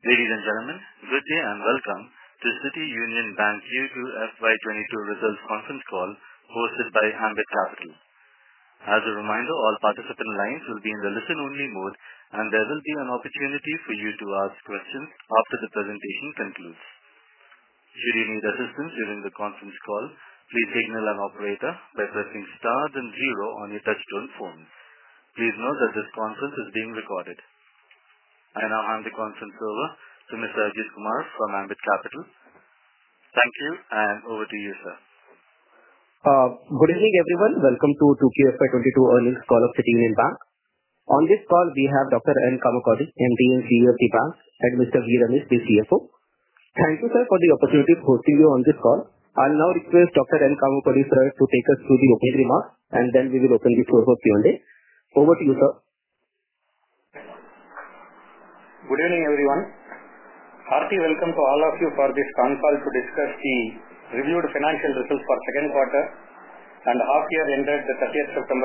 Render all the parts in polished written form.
Ladies and gentlemen, good day and welcome to City Union Bank Q2 FY22 Results Conference Call hosted by Ambit Capital. As a reminder, all participant lines will be in the listen-only mode and there will be an opportunity for you to ask questions after the presentation concludes. Should you need assistance during the conference call, please signal an operator by pressing star then 0 on your touchtone phone. Please note that this conference is being recorded. I now hand the conference over to Mr. Ajit Kumar from Ambit Capital. Thank you and over to you, sir. Good evening everyone. Welcome to 2Q FY22 earnings call of City Union Bank. On this call we have Dr. N. Kamakodi, MD and CEO of the bank, and Mr. V. Ramesh, the CFO. Thank you sir for the opportunity of hosting you on this call. I'll now request Dr. N. Kamakodi sir to take us through the opening remarks and then we will open the floor for Q&A. Over to you sir. Good evening everyone. Hearty welcome to all of you for this con call to discuss the reviewed financial results for second quarter and half year ended the 30th September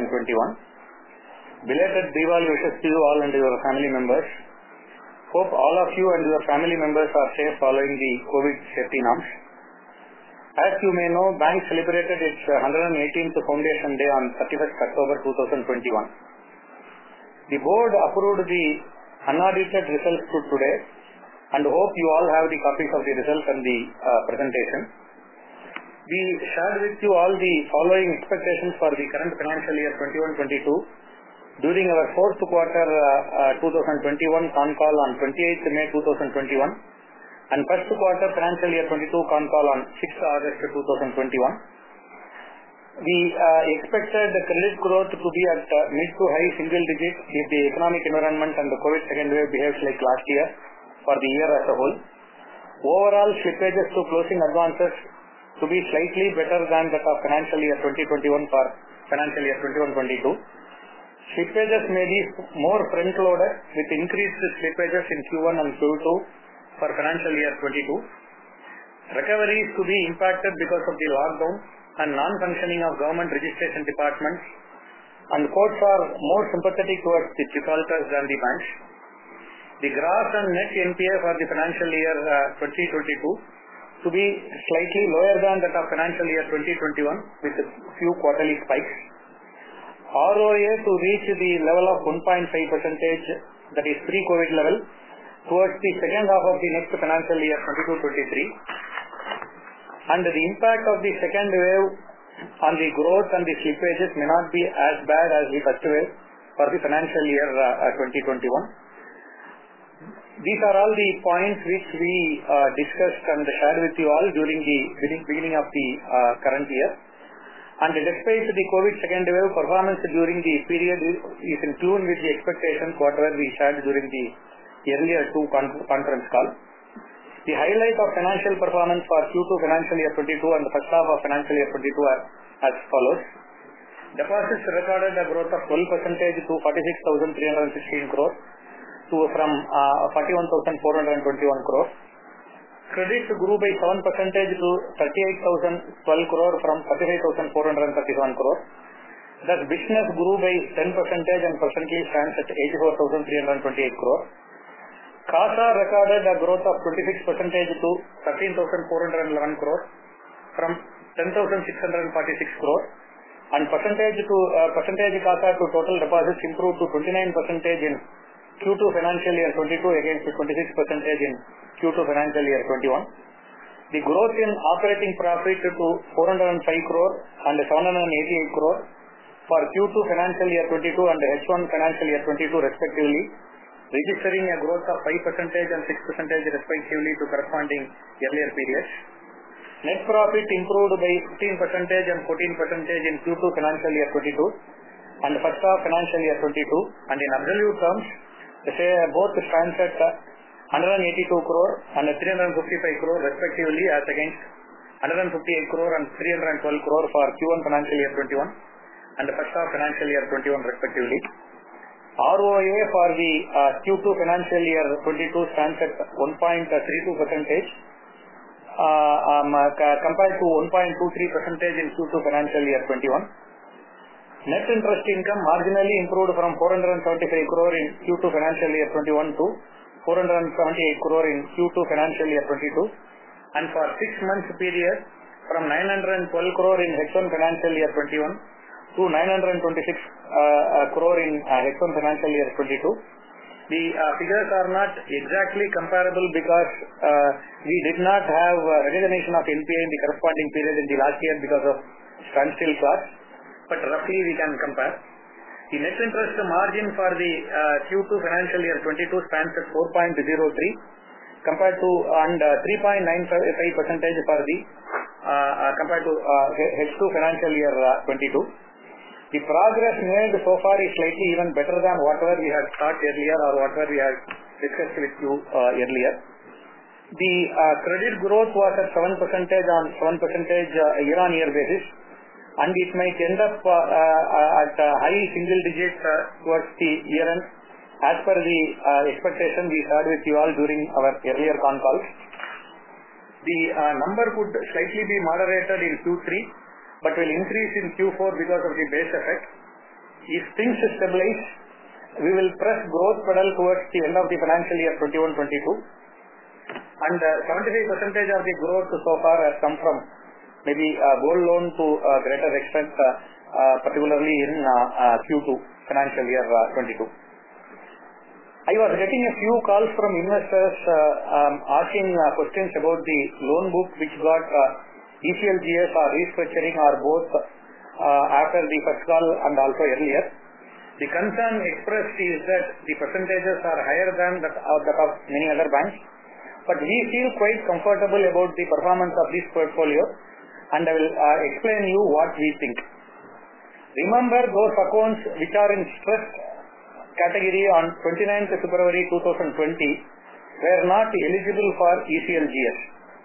2021. Belated Diwali wishes to you all and your family members. Hope all of you and your family members are safe following the COVID safety norms. As you may know, bank celebrated its 118th foundation day on 31st October 2021. The board approved the unaudited results to today and hope you all have the copies of the results and the presentation. We shared with you all the following expectations for the current financial year 21-22 during our fourth quarter 2021 con call on 28th May 2021 and first quarter financial year 22 con call on 6th August 2021. We expected the credit growth to be at mid to high single digits if the economic environment and the COVID second wave behaves like last year for the year as a whole. Overall slippages to closing advances to be slightly better than that of financial year 2021 for financial year 21-22. Slippages may be more front loaded with increased slippages in Q1 and Q2 for financial year 22. Recoveries to be impacted because of the lockdown and non-functioning of government registration departments, and courts are more sympathetic towards the defaulters than the banks. The gross and net NPA for the financial year 2022 to be slightly lower than that of financial year 2021 with a few quarterly spikes. ROA to reach the level of 1.5%, that is pre-COVID level, towards the second half of the next financial year 22-23. And the impact of the second wave on the growth and the slippages may not be as bad as the first wave for the financial year 2021. These are all the points which we discussed and shared with you all during the beginning of the current year. And despite the COVID second wave, performance during the period is in tune with the expectations whatever we shared during the earlier two conference calls. The highlight of financial performance for Q2 financial year 22 and the first half of financial year 22 are as follows. Deposits recorded a growth of 12% to 46,316 crores from 41,421 crores. Credit grew by 7% to 38,012 crores from 35,431 crores. Thus business grew by 10% and presently stands at 84,328 crores. CASA recorded a growth of 26% to 13,411 crores from 10,646 crores, and percentage CASA to total deposits improved to 29% in Q2 financial year 22 against 26% in Q2 financial year 21. The growth in operating profit to 405 crores and 788 crores for Q2 financial year 22 and H1 financial year 22 respectively, registering a growth of 5% and 6% respectively to corresponding earlier periods. Net profit improved by 15% and 14% in Q2 financial year 22 and first half financial year 22, and in absolute terms, both stands at 182 crore and 355 crore respectively as against 158 crore and 312 crore for Q1 financial year 21 and the first half financial year 21 respectively. ROA for the Q2 financial year 22 stands at 1.32% compared to 1.23% in Q2 financial year 21. Net interest income marginally improved from 475 crore in Q2 financial year 21 to 478 crore in Q2 financial year 22, and for 6 months period from 912 crore in H1 financial year 21 to 926 crore in H1 financial year 22. The figures are not exactly comparable because we did not have recognition of NPA in the corresponding period in the last year because of standstill clause, but roughly we can compare. The net interest margin for the Q2 financial year 22 stands at 4.03 compared to 3.95% for the compared to H2 financial year 22. The progress made so far is slightly even better than whatever we had thought earlier or whatever we had discussed with you earlier. The credit growth was at 7% on 7% year-on-year basis, and it might end up at high single digit towards the year end as per the expectation we shared with you all during our earlier con calls. The number could slightly be moderated in Q3, but will increase in Q4 because of the base effect. If things stabilize, we will press growth pedal towards the end of the financial year 21-22, and 75% of the growth so far has come from maybe gold loan to a greater extent, particularly in Q2 financial year 22. I was getting a few calls from investors asking questions about the loan book which got ECLGS or restructuring or both after the first call and also earlier. The concern expressed is that the percentages are higher than that of many other banks, but we feel quite comfortable about the performance of this portfolio, and I will explain you what we think. Remember, those accounts which are in stress category on 29th February 2020 were not eligible for ECLGS.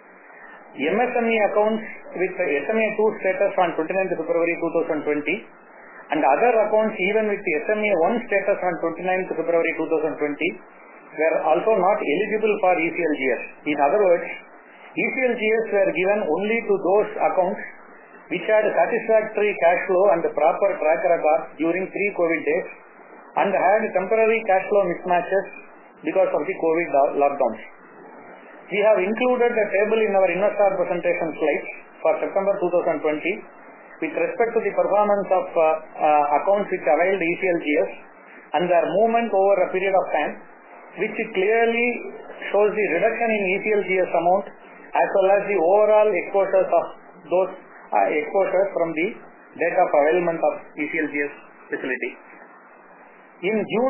MSME accounts with SMA2 status on 29th February 2020 and other accounts even with SMA1 status on 29th February 2020 were also not eligible for ECLGS. In other words, ECLGS were given only to those accounts which had satisfactory cash flow and proper track record during pre-COVID days and had temporary cash flow mismatches because of the COVID lockdowns. We have included a table in our investor presentation slides for September 2020 with respect to the performance of accounts which availed ECLGS and their movement over a period of time, which clearly shows the reduction in ECLGS amount as well as the overall exposures of those exposures from the date of availment of ECLGS facility. In June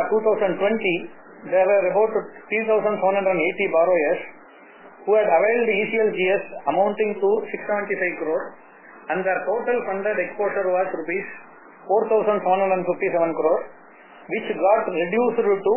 2020, there were about 3,780 borrowers who had availed ECLGS amounting to 675 crore, and their total funded exposure was rupees 4,757 crore, which got reduced to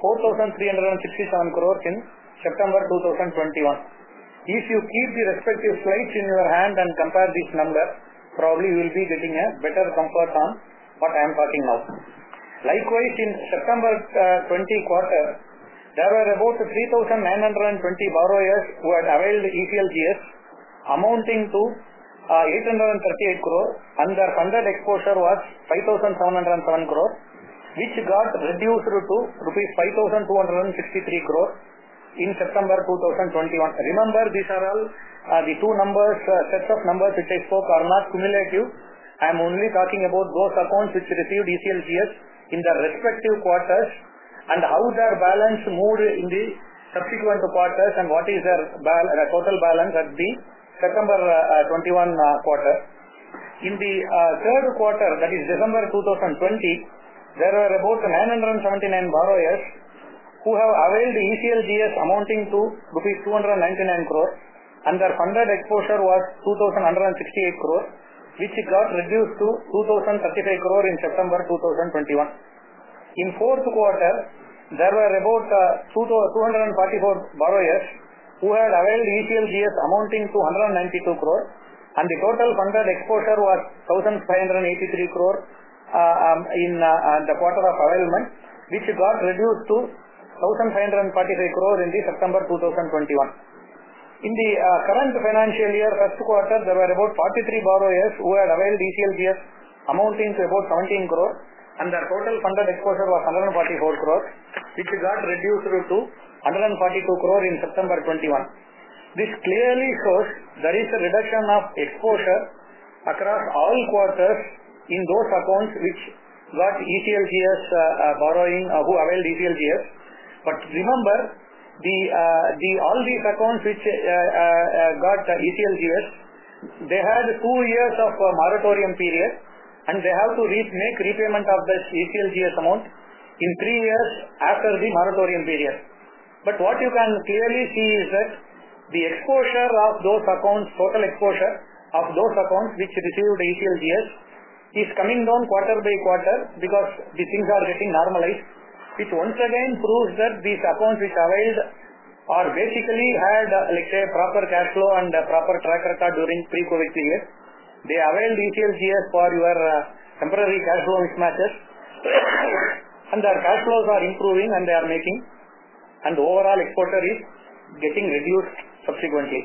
4,367 crore in September 2021. If you keep the respective slides in your hand and compare this number, probably you will be getting a better comfort on what I am talking now. Likewise, in September 20 quarter, there were about 3,920 borrowers who had availed ECLGS amounting to 838 crore, and their funded exposure was 5,707 crore, which got reduced to rupees 5,263 crore in September 2021. Remember, these are all the two numbers, sets of numbers which I spoke are not cumulative. I am only talking about those accounts which received ECLGS in their respective quarters and how their balance moved in the subsequent quarters and what is their total balance at the September 21 quarter. In the third quarter, that is December 2020, there were about 979 borrowers who have availed ECLGS amounting to rupees 299 crore, and their funded exposure was 2,168 crore, which got reduced to 2,035 crore in September 2021. In fourth quarter, there were about 244 borrowers who had availed ECLGS amounting to 192 crore, and the total funded exposure was 1,583 crore in the quarter of availment, which got reduced to 1,545 crore in the September 2021. In the current financial year, first quarter, there were about 43 borrowers who had availed ECLGS amounting to about 17 crore, and their total funded exposure was 144 crore, which got reduced to 142 crore in September 21. This clearly shows there is a reduction of exposure across all quarters in those accounts which got ECLGS borrowing, who availed ECLGS. But remember, all these accounts which got ECLGS, they had 2 years of moratorium period, and they have to make repayment of the ECLGS amount in 3 years after the moratorium period. But what you can clearly see is that the exposure of those accounts, total exposure of those accounts which received ECLGS, is coming down quarter by quarter because the things are getting normalized, which once again proves that these accounts which availed or basically had, let's say, proper cash flow and proper track record during pre-COVID period. They availed ECLGS for your temporary cash flow mismatches and their cash flows are improving and they are making, and the overall exposure is getting reduced subsequently.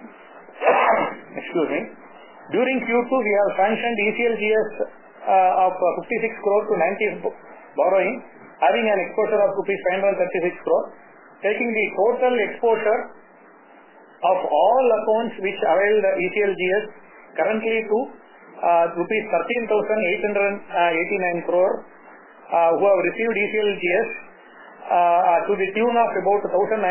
Excuse me. During Q2, we have sanctioned ECLGS of 56 crore to 90 borrowing, having an exposure of rupees 536 crore, taking the total exposure of all accounts which availed ECLGS currently to rupees 13,889 crore who have received ECLGS to the tune of about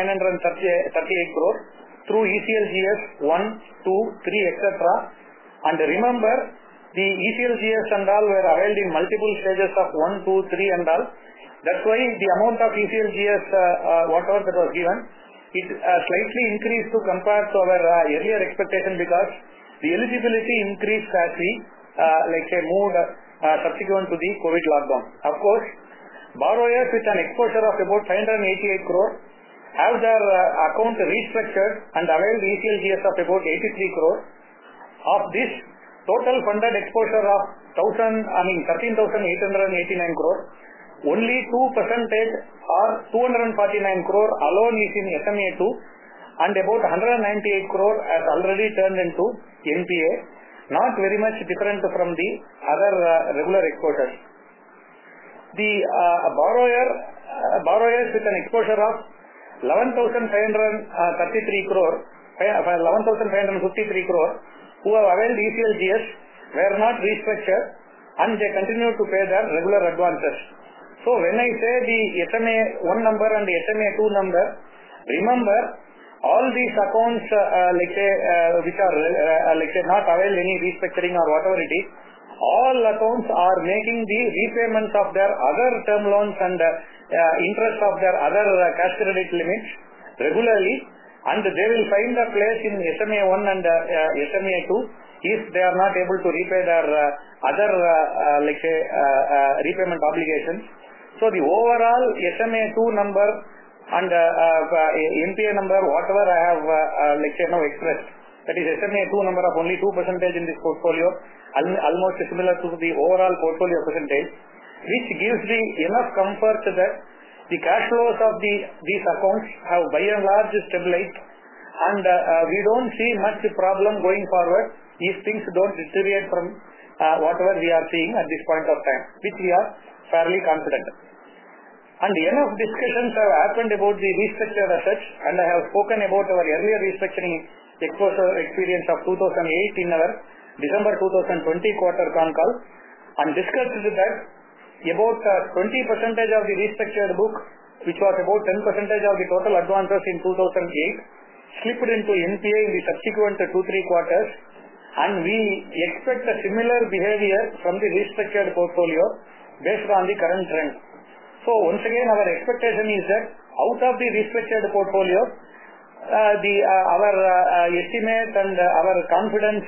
1,938 crore through ECLGS 1, 2, 3, etc. And remember, the ECLGS and all were availed in multiple stages of 1, 2, 3 and all. That's why the amount of ECLGS, whatever that was given, it slightly increased to compare to our earlier expectation because the eligibility increased as we, moved subsequent to the COVID lockdown. Of course, borrowers with an exposure of about 588 crore have their account restructured and availed ECLGS of about 83 crore. Of this, total funded exposure of 13,889 crore, only 2% or 249 crore alone is in SMA2 and about 198 crore has already turned into NPA, not very much different from the other regular exposures. The borrowers with an exposure of 11,533 crore, 11,553 crore who have availed ECLGS were not restructured and they continue to pay their regular advances. So when I say the SMA 1 number and the SMA 2 number, remember all these accounts which are not availed any restructuring or whatever it is, all accounts are making the repayments of their other term loans and interest of their other cash credit limits regularly, and they will find a place in SMA 1 and SMA 2 if they are not able to repay their other repayment obligations. So the overall SMA 2 number and NPA number, whatever I have now expressed, that is SMA 2 number of only 2% in this portfolio, almost similar to the overall portfolio percentage, which gives the enough comfort that the cash flows of these accounts have by and large stabilized, and we don't see much problem going forward if things don't deteriorate from whatever we are seeing at this point of time, which we are fairly confident. And enough discussions have happened about the restructured assets, and I have spoken about our earlier restructuring exposure experience of 2008 in our December 2020 quarter con call, and discussed that about 20% of the restructured book, which was about 10% of the total advances in 2008, slipped into NPA in the subsequent 2-3 quarters, and we expect a similar behavior from the restructured portfolio based on the current trend. So once again, our expectation is that out of the restructured portfolio, our estimate and our confidence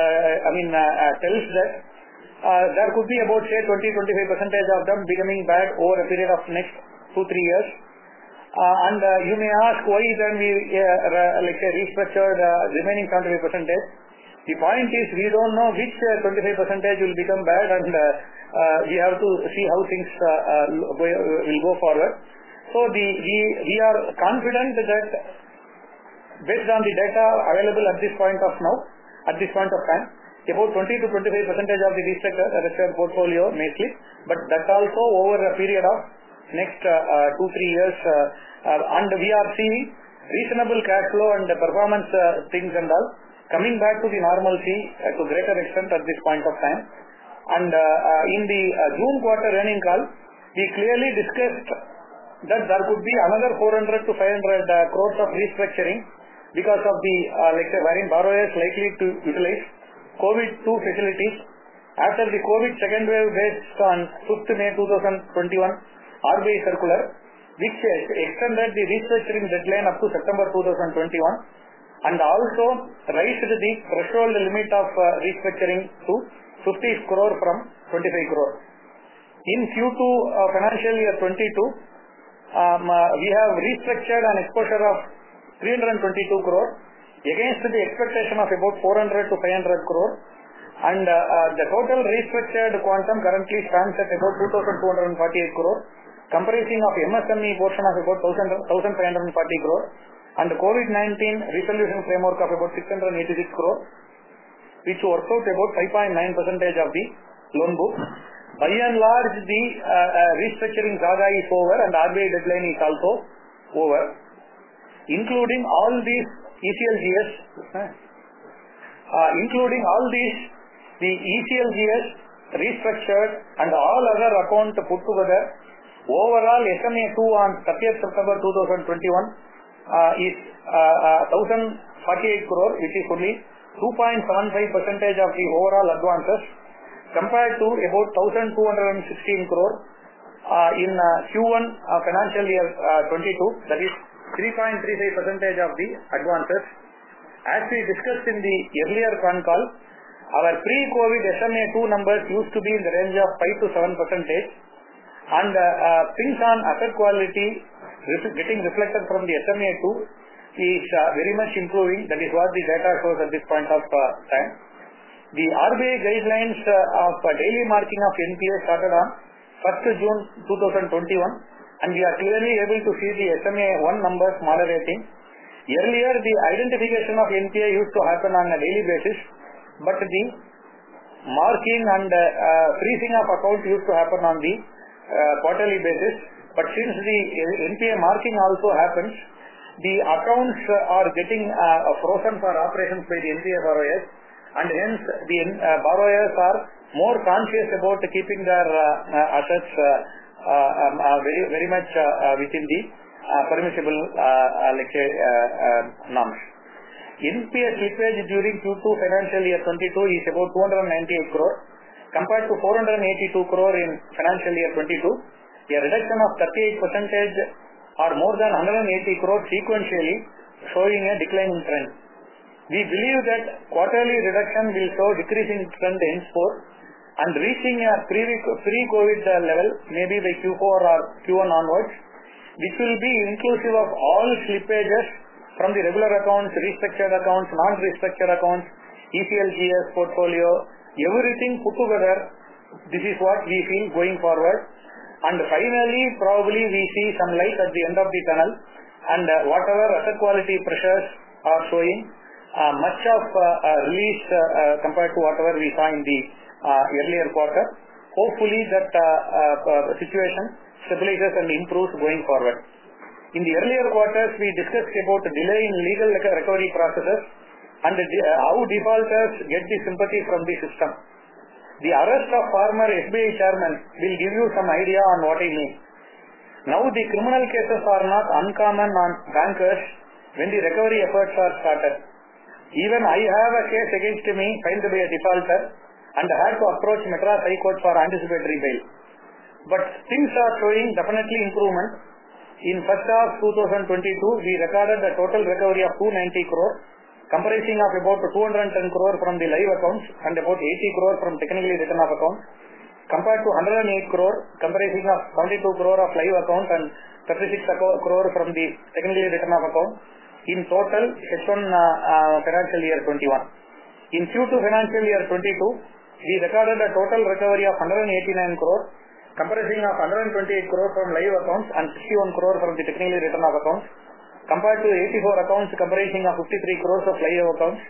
tells that there could be about say 20-25% of them becoming bad over a period of next 2-3 years. And you may ask why then we restructured remaining 75%. The point is we don't know which 25% will become bad, and we have to see how things will go forward. So we are confident that based on the data available at this point of time, about 20 to 25% of the restructured portfolio may slip, but that also over a period of next 2-3 years, and we are seeing reasonable cash flow and performance things and all coming back to the normalcy to greater extent at this point of time. And in the June quarter earning call, we clearly discussed that there could be another 400 to 500 crores of restructuring because of the wherein borrowers likely to utilize COVID-2 facilities after the COVID second wave based on 5th May 2021 RBI circular, which extended the restructuring deadline up to September 2021 and also raised the threshold limit of restructuring to 50 crore from 25 crore. In Q2 financial year 22, we have restructured an exposure of 322 crore against the expectation of about 400 to 500 crore, and the total restructured quantum currently stands at about 2,248 crore, comprising of MSME portion of about 1,540 crore and COVID-19 resolution framework of about 686 crore, which works out about 5.9% of the loan book. By and large, the restructuring saga is over and RBI deadline is also over, including all these ECLGS, the ECLGS restructured and all other accounts put together. Overall, SMA2 on 30th September 2021 is 1,048 crore, which is only 2.75% of the overall advances, compared to about 1,216 crore in Q1 financial year 22, that is 3.35% of the advances. As we discussed in the earlier con call, our pre-COVID SMA2 numbers used to be in the range of 5 to 7%, and things on asset quality getting reflected from the SMA2 is very much improving. That is what the data shows at this point of time. The RBI guidelines of daily marking of NPA started on 1st June 2021, and we are clearly able to see the SMA1 numbers moderating. Earlier, the identification of NPA used to happen on a daily basis, but the marking and freezing of accounts used to happen on the quarterly basis. But since the NPA marking also happens, the accounts are getting frozen for operations by the NPA borrowers, and hence the borrowers are more conscious about keeping their assets very much within the permissible norms. NPA slippage during Q2 financial year 22 is about 298 crore compared to 482 crore in financial year 22. A reduction of 38% or more than 180 crore sequentially, showing a declining trend. We believe that quarterly reduction will show decreasing trend henceforth and reaching a pre-COVID level maybe by Q4 or Q1 onwards, which will be inclusive of all slippages from the regular accounts, restructured accounts, non-restructured accounts, ECLGS portfolio, everything put together. This is what we feel going forward. And finally, probably we see some light at the end of the tunnel, and whatever asset quality pressures are showing, much of release compared to whatever we saw in the earlier quarter. Hopefully that situation stabilizes and improves going forward. In the earlier quarters, we discussed about delay in legal recovery processes and how defaulters get the sympathy from the system. The arrest of former SBI chairman will give you some idea on what I mean. Now the criminal cases are not uncommon on bankers when the recovery efforts are started. Even I have a case against me filed by a defaulter and had to approach Madras High Court for anticipatory bail. But things are showing definitely improvement. In first half 2022, we recorded a total recovery of 290 crore, comprising of about 210 crore from the live accounts and about 80 crore from technically written off accounts, compared to 108 crore comprising of 72 crore of live accounts and 36 crore from the technically written off accounts. In total, H1 financial year 21. In Q2 financial year 22, we recorded a total recovery of 189 crore, comprising of 128 crore from live accounts and 61 crore from the technically written off accounts, compared to 84 accounts comprising of 53 crores of live accounts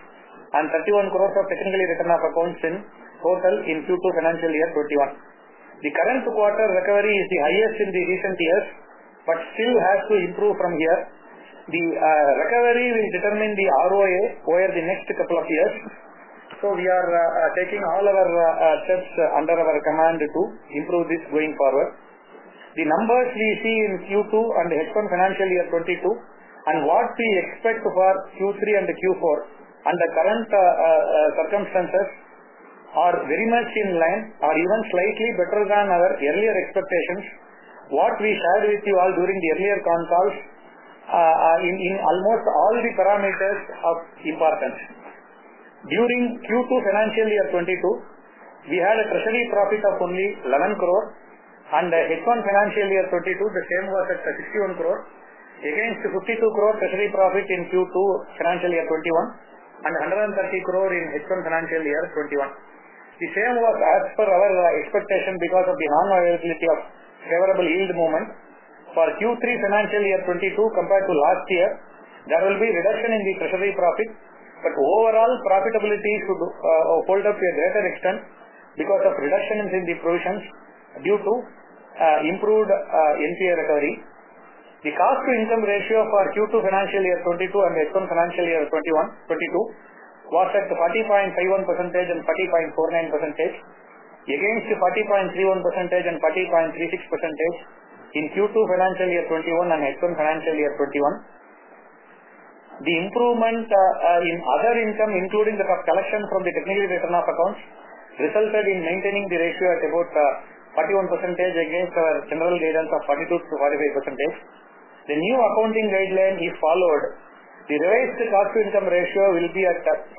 and 31 crores of technically written off accounts in total in Q2 financial year 21. The current quarter recovery is the highest in the recent years, but still has to improve from here. The recovery will determine the ROA over the next couple of years. So we are taking all our steps under our command to improve this going forward. The numbers we see in Q2 and H1 financial year 22 and what we expect for Q3 and Q4 under current circumstances are very much in line or even slightly better than our earlier expectations. What we shared with you all during the earlier con calls in almost all the parameters of importance. During Q2 financial year 22, we had a treasury profit of only 11 crore and H1 financial year 22, the same was at 61 crore against 52 crore treasury profit in Q2 financial year 21 and 130 crore in H1 financial year 21. The same was as per our expectation because of the non-availability of favorable yield movement. For Q3 financial year 22 compared to last year, there will be reduction in the treasury profit, but overall profitability should hold up to a greater extent because of reductions in the provisions due to improved NPA recovery. The cost to income ratio for Q2 financial year 22 and H1 financial year 22 was at 40.51% and 40.49% against 40.31% and 40.36% in Q2 financial year 21 and H1 financial year 21. The improvement in other income, including the collection from the technically written off accounts, resulted in maintaining the ratio at about 41% against our general guidance of 42 to 45%. The new accounting guideline is followed. The revised cost to income ratio will be at 43%,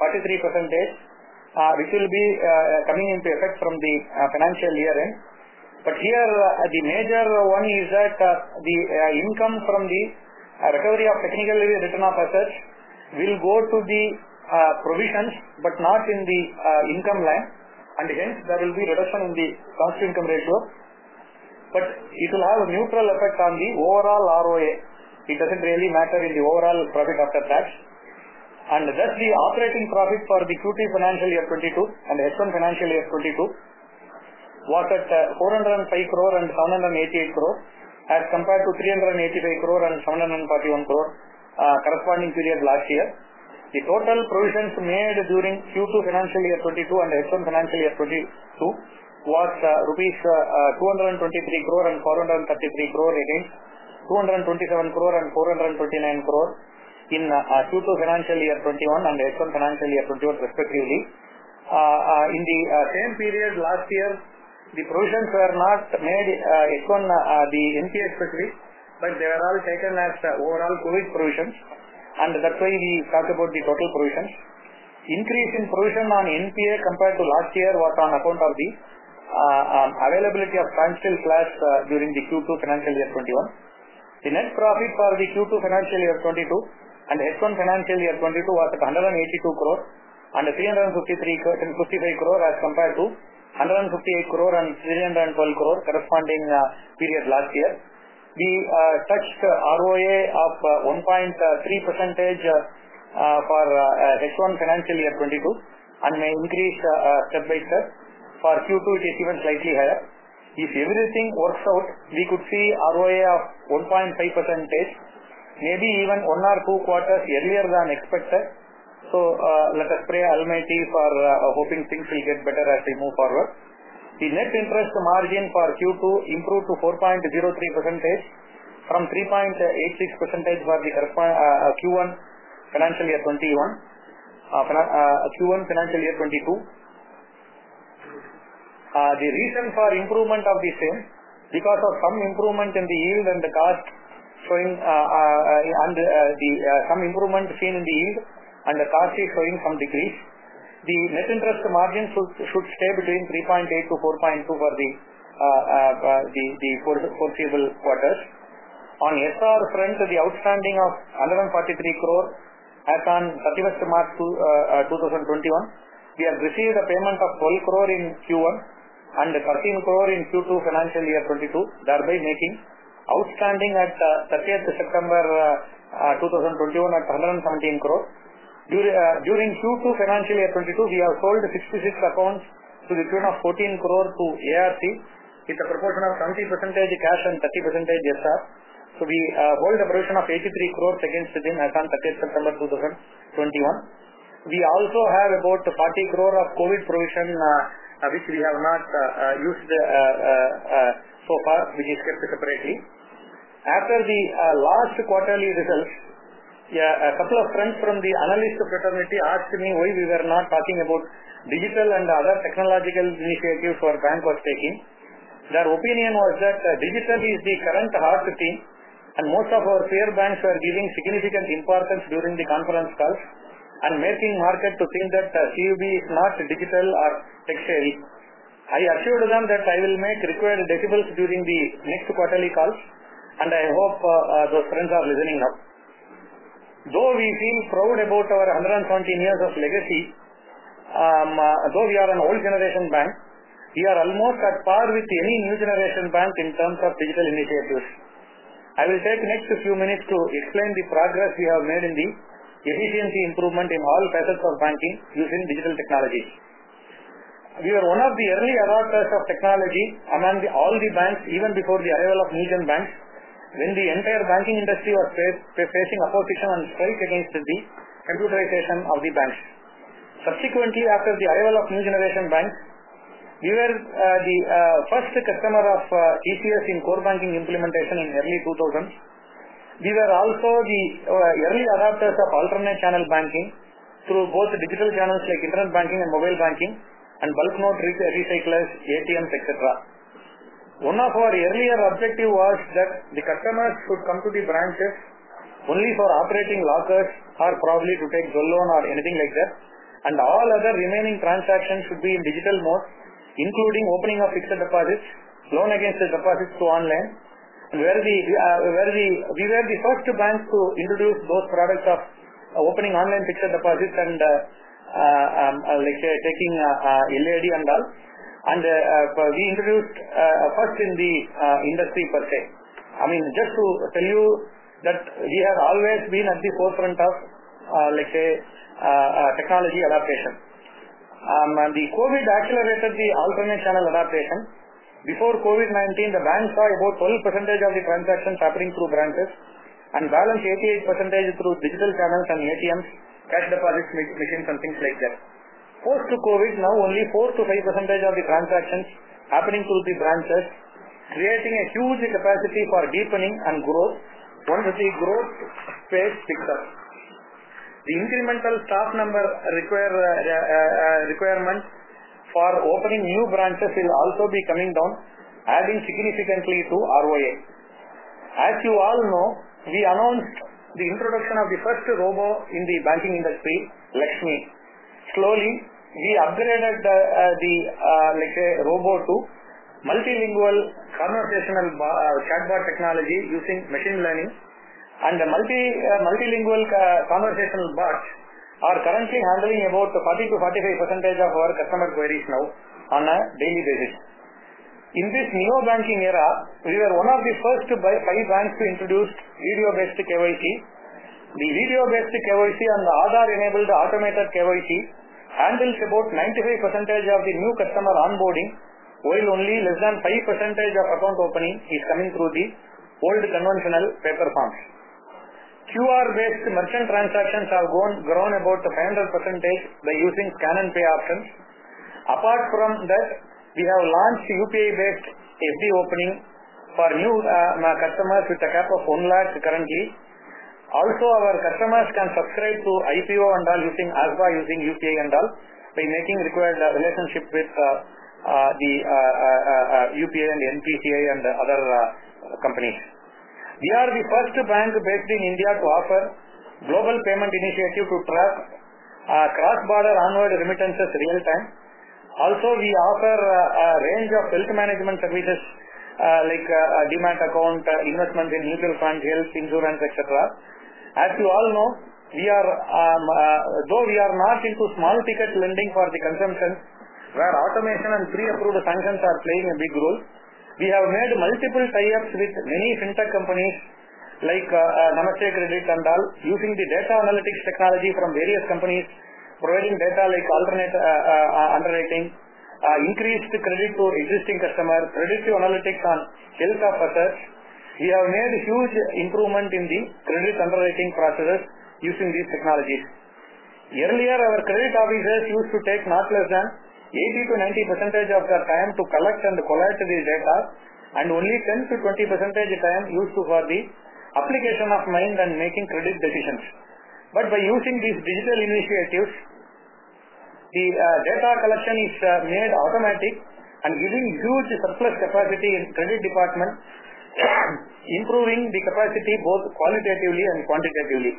which will be coming into effect from the financial year end. But here the major one is that the income from the recovery of technically written off assets will go to the provisions but not in the income line, and hence there will be reduction in the cost to income ratio. But it will have a neutral effect on the overall ROA. It doesn't really matter in the overall profit after tax. And thus the operating profit for the Q2 financial year 22 and H1 financial year 22 was at 405 crore and 788 crore as compared to 385 crore and 741 crore corresponding period last year. The total provisions made during Q2 financial year 22 and H1 financial year 22 was rupees 223 crore and 433 crore against 227 crore and 429 crore in Q2 financial year 21 and H1 financial year 21 respectively. In the same period last year, the provisions were not made H1 the NPA specific, but they were all taken as overall COVID provisions, and that's why we talk about the total provisions. Increase in provision on NPA compared to last year was on account of the availability of standstill class during the Q2 financial year 21. The net profit for the Q2 financial year 22 and H1 financial year 22 was at 182 crore and 355 crore as compared to 158 crore and 312 crore corresponding period last year. We touched ROA of 1.3% for H1 financial year 22 and may increase step by step. For Q2 it is even slightly higher. If everything works out, we could see ROA of 1.5%, maybe even 1 or 2 quarters earlier than expected. So let us pray Almighty for hoping things will get better as we move forward. The net interest margin for Q2 improved to 4.03% from 3.86% for the Q1 financial year 21, Q1 financial year 22. The reason for improvement of the same, because of some improvement in the yield and the cost showing some improvement seen in the yield and the cost is showing some decrease. The net interest margin should stay between 3.8 to 4.2 for the foreseeable quarters. On SR front, the outstanding of 143 crore as on 31st March 2021, we have received a payment of 12 crore in Q1 and 13 crore in Q2 financial year 22, thereby making outstanding at 30th September 2021 at 117 crore During Q2 financial year 22, we have sold 66 accounts to the tune of 14 crore to ARC with a proportion of 70% cash and 30% SR. So we hold a provision of 83 crores against them as on 30th September 2021. We also have about 40 crore of COVID provision which we have not used so far, which is kept separately. After the last quarterly results, a couple of friends from the analyst fraternity asked me why we were not talking about digital and other technological initiatives our bank was taking. Their opinion was that digital is the current hot thing, and most of our peer banks were giving significant importance during the conference calls and making market to think that CUB is not digital or tech savvy. I assured them that I will make required decibels during the next quarterly calls, and I hope those friends are listening now. Though we feel proud about our 117 years of legacy, though we are an old generation bank, we are almost at par with any new generation bank in terms of digital initiatives. I will take next few minutes to explain the progress we have made in the efficiency improvement in all facets of banking using digital technology. We were one of the early adopters of technology among all the banks even before the arrival of new gen banks, when the entire banking industry was facing opposition and strike against the computerization of the banks. Subsequently, after the arrival of new generation banks, we were the first customer of TCS in core banking implementation in early 2000s. We were also the early adopters of alternate channel banking through both digital channels like internet banking and mobile banking and bulk note recyclers, ATMs, etc. One of our earlier objective was that the customers should come to the branches only for operating lockers or probably to take gold loan or anything like that, and all other remaining transactions should be in digital mode, including opening of fixed deposits, loan against the deposits to online, and we were the first bank to introduce those products of opening online fixed deposits and like say taking LAD and all. And we introduced first in the industry per se. I mean, just to tell you that we have always been at the forefront of technology adaptation. The COVID accelerated the alternate channel adaptation. Before COVID-19, the bank saw about 12% of the transactions happening through branches and balance 88% through digital channels and ATMs, cash deposit machines and things like that. Post-COVID, now only 4 to 5% of the transactions happening through the branches, creating a huge capacity for deepening and growth once the growth phase picks up. The incremental staff number requirement for opening new branches will also be coming down, adding significantly to ROA. As you all know, we announced the introduction of the first robo in the banking industry, Lakshmi. Slowly, we upgraded the robo to multilingual conversational chatbot technology using machine learning, and the multilingual conversational bots are currently handling about 40 to 45% of our customer queries now on a daily basis. In this neo-banking era, we were one of the first 5 banks to introduce video-based KYC. The video-based KYC and the Aadhaar-enabled automated KYC handles about 95% of the new customer onboarding, while only less than 5% of account opening is coming through the old conventional paper forms. QR-based merchant transactions have grown about 500% by using scan and pay options. Apart from that, we have launched UPI-based FD opening for new customers with a cap of 1 lakh currently. Also, our customers can subscribe to IPO and all using ASBA using UPI and all by making required relationship with the UPI and NPCI and other companies. We are the first bank based in India to offer global payment initiative to track cross-border onward remittances real time. Also, we offer a range of wealth management services like demat account, investment in mutual funds, health insurance, etc. As you all know, we are though we are not into small ticket lending for the consumption, where automation and pre-approved sanctions are playing a big role. We have made multiple tie-ups with many fintech companies like Namaste Credit and all, using the data analytics technology from various companies, providing data like alternate underwriting, increased credit to existing customers, predictive analytics on health of assets. We have made huge improvement in the credit underwriting processes using these technologies. Earlier, our credit officers used to take not less than 80 to 90% of their time to collect and collate these data, and only 10 to 20% time used for the application of mind and making credit decisions. But by using these digital initiatives, the data collection is made automatic and giving huge surplus capacity in credit department, improving the capacity both qualitatively and quantitatively.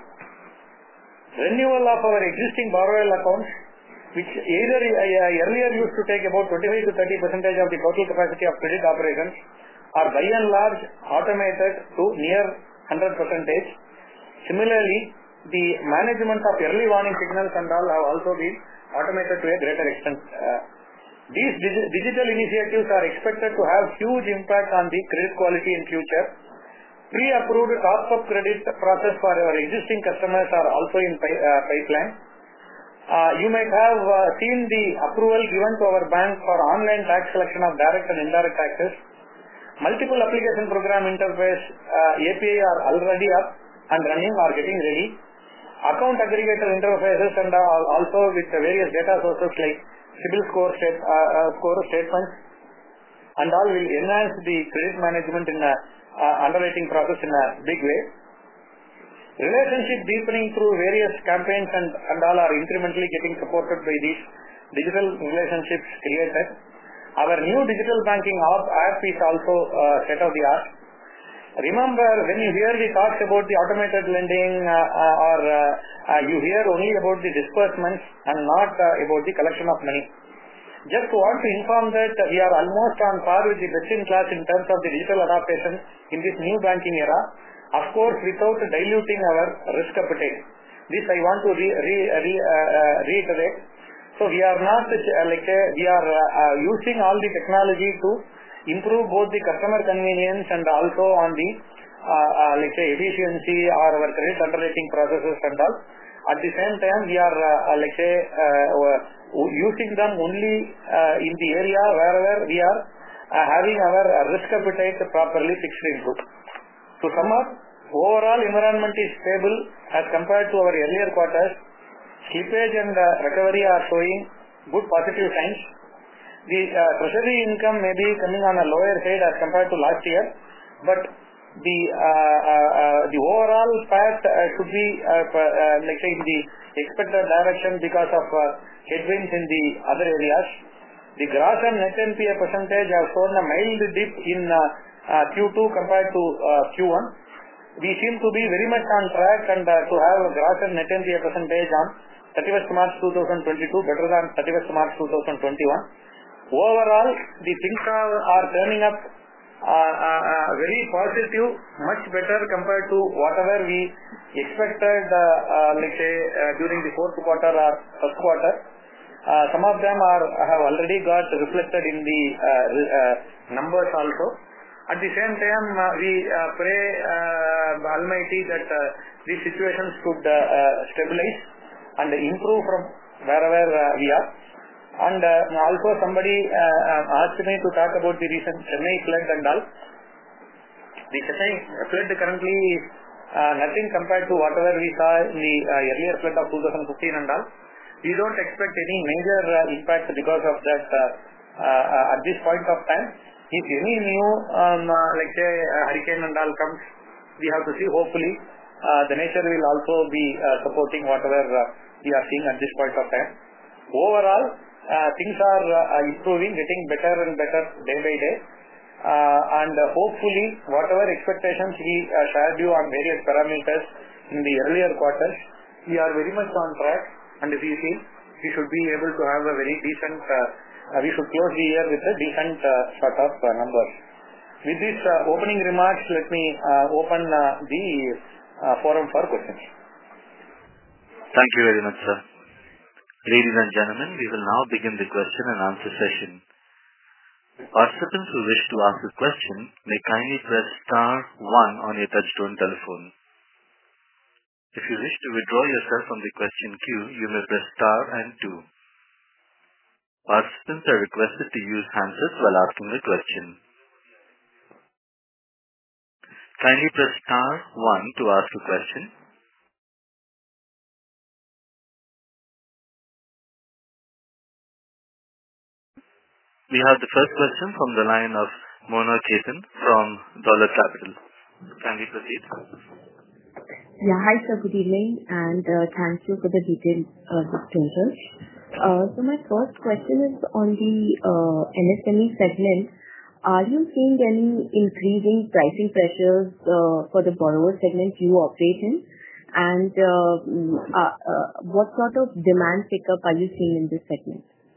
Renewal of our existing borrower accounts, which either earlier used to take about 25 to 30% of the total capacity of credit operations, are by and large automated to near 100%. Similarly, the management of early warning signals and all have also been automated to a greater extent. These digital initiatives are expected to have huge impact on the credit quality in future. Pre-approved top-up credit process for our existing customers are also in pipeline. You might have seen the approval given to our bank for online tax collection of direct and indirect taxes. Multiple application program interface API are already up and running or getting ready. Account aggregator interfaces and also with various data sources like CIBIL score statements and all will enhance the credit management in underwriting process in a big way. Relationship deepening through various campaigns and all are incrementally getting supported by these digital relationships created. Our new digital banking app is also state of the art. Remember, when you hear the talks about the automated lending or you hear only about the disbursements and not about the collection of money. Just want to inform that we are almost on par with the best in class in terms of the digital adaptation in this new banking era. Of course, without diluting our risk appetite. This I want to reiterate. So we are not we are using all the technology to improve both the customer convenience and also on the efficiency or our credit underwriting processes and all. At the same time, we are using them only in the area wherever we are having our risk appetite properly fixed into. To sum up, overall environment is stable as compared to our earlier quarters. Slippage and recovery are showing good positive signs. The treasury income may be coming on a lower side as compared to last year, but the overall path should be in the expected direction because of headwinds in the other areas. The gross and net NPA percentage have shown a mild dip in Q2 compared to Q1. We seem to be very much on track and to have a gross and net NPA percentage on 31st March 2022 better than 31st March 2021. Overall, the things are turning up very positive, much better compared to whatever we expected, during the fourth quarter or first quarter. Some of them have already got reflected in the numbers also. At the same time, we pray Almighty that these situations should stabilize and improve from wherever we are. And also somebody asked me to talk about the recent Chennai flood and all. The Chennai flood currently is nothing compared to whatever we saw in the earlier flood of 2015 and all. We don't expect any major impact because of that at this point of time. If any new hurricane and all comes, we have to see. Hopefully the nature will also be supporting whatever we are seeing at this point of time. Overall, things are improving, getting better and better day by day, and hopefully whatever expectations we shared you on various parameters in the earlier quarters, we are very much on track, and if you see, we should be able to have a very decent, we should close the year with a decent sort of numbers. With these opening remarks, let me open the forum for questions. Thank you very much, sir. Ladies and gentlemen, we will now begin the question and answer session. Participants who wish to ask a question may kindly press star 1 on your touchtone telephone. If you wish to withdraw yourself from the question queue, you may press star and 2. Participants are requested to use handsets while asking a question. Kindly press star 1 to ask a question. We have the first question from the line of Mona Ketan from Dollar Capital. Kindly proceed. Yeah, hi sir, good evening and thank you for the detailed disclosure. So my first question is on the MSME segment. Are you seeing any increasing pricing pressures for the borrower segment you operate in? And what sort of demand pickup are you seeing in this segment?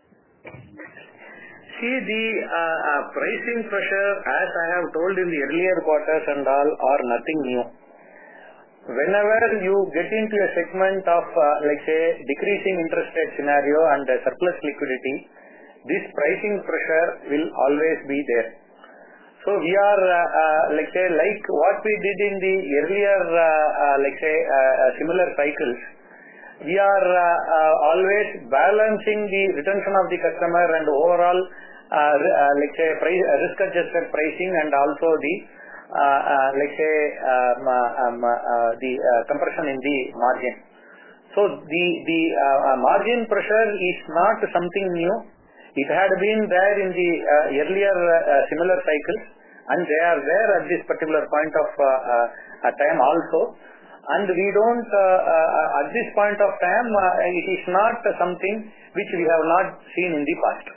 See, the pricing pressure, as I have told in the earlier quarters and all, are nothing new. Whenever you get into a segment of, like say, decreasing interest rate scenario and surplus liquidity, this pricing pressure will always be there. So we are, like say, like what we did in the earlier, like say, similar cycles, we are always balancing the retention of the customer and overall, like say, risk-adjusted pricing and also the, like say, the compression in the margin. So the margin pressure is not something new. It had been there in the earlier similar cycles, and they are there at this particular point of time also. And we don't, at this point of time, it is not something which we have not seen in the past.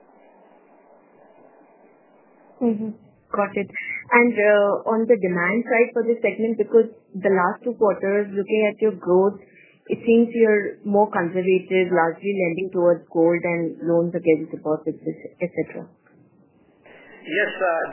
Got it. And on the demand side for this segment, because the last 2 quarters, looking at your growth, it seems you're more conservative, largely lending towards gold and loans against deposits, etc. Yes,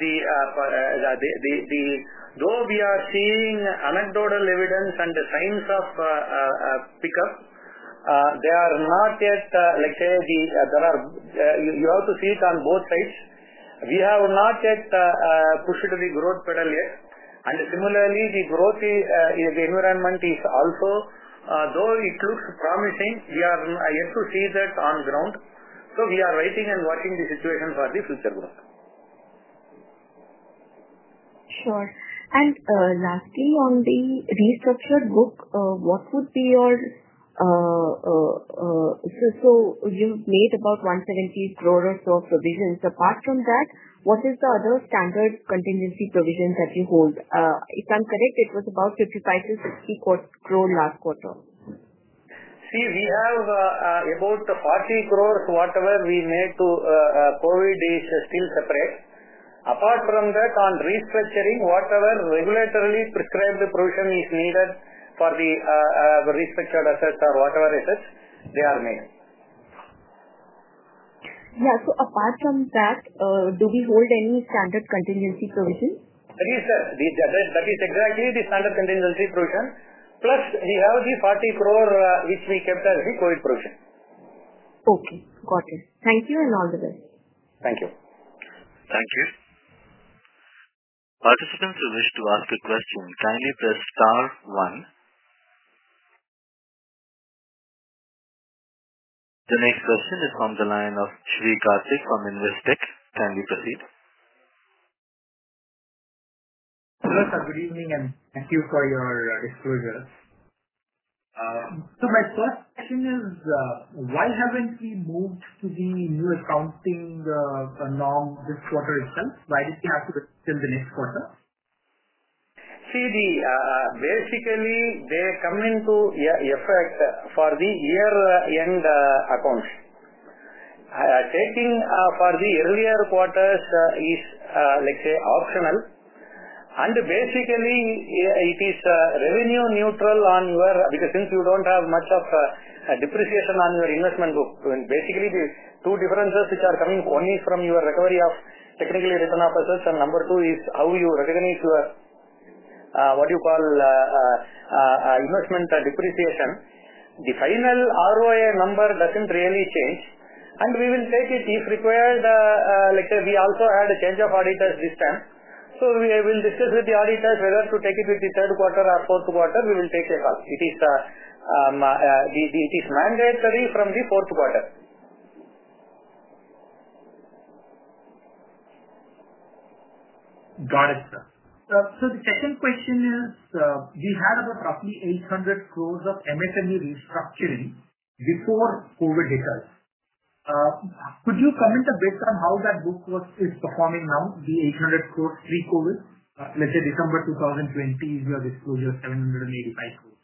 though we are seeing anecdotal evidence and the signs of pickup, they are not yet, like say, there are, you have to see it on both sides. We have not yet pushed the growth pedal yet, and similarly, the growth the environment is also, though it looks promising, we are yet to see that on ground. So we are waiting and watching the situation for the future growth. Sure. And lastly, on the restructured book, what would be your so you've made about 170 crore or so provisions. Apart from that, what is the other standard contingency provisions that you hold? If I'm correct, it was about 55 to 60 crore last quarter. See, we have about 40 crores, whatever we made to COVID is still separate. Apart from that, on restructuring, whatever regulatorily prescribed provision is needed for the restructured assets or whatever assets, they are made. Yeah, so apart from that, do we hold any standard contingency provision? That is exactly the standard contingency provision. Plus, we have the 40 crore which we kept as the COVID provision. Okay, got it. Thank you and all the best. Thank you. Thank you. Participants who wish to ask a question, kindly press star 1. The next question is from the line of Shri Karthik from Investec. Kindly proceed. Hello sir, good evening and thank you for your disclosure. So my first question is, why haven't we moved to the new accounting norm this quarter itself? Why did we have to wait till the next quarter? See, basically they come into effect for the year-end accounts. Taking for the earlier quarters is, let's say, optional. And basically, it is revenue neutral on your, because since you don't have much of depreciation on your investment book. Basically, the two differences which are coming, one is from your recovery of technically written off assets, and number two is how you recognize your, what you call investment depreciation. The final ROA number doesn't really change. and we will take it if required. Let's say we also had a change of auditors this time. So we will discuss with the auditors whether to take it with the third quarter or fourth quarter. We will take a call. It is mandatory from the fourth quarter. Got it, sir. So the second question is, we had about roughly 800 crores of MSME restructuring before COVID hit us. Could you comment a bit on how that book is performing now, the 800 crores pre-COVID? Let's say December 2020, your disclosure 785 crores.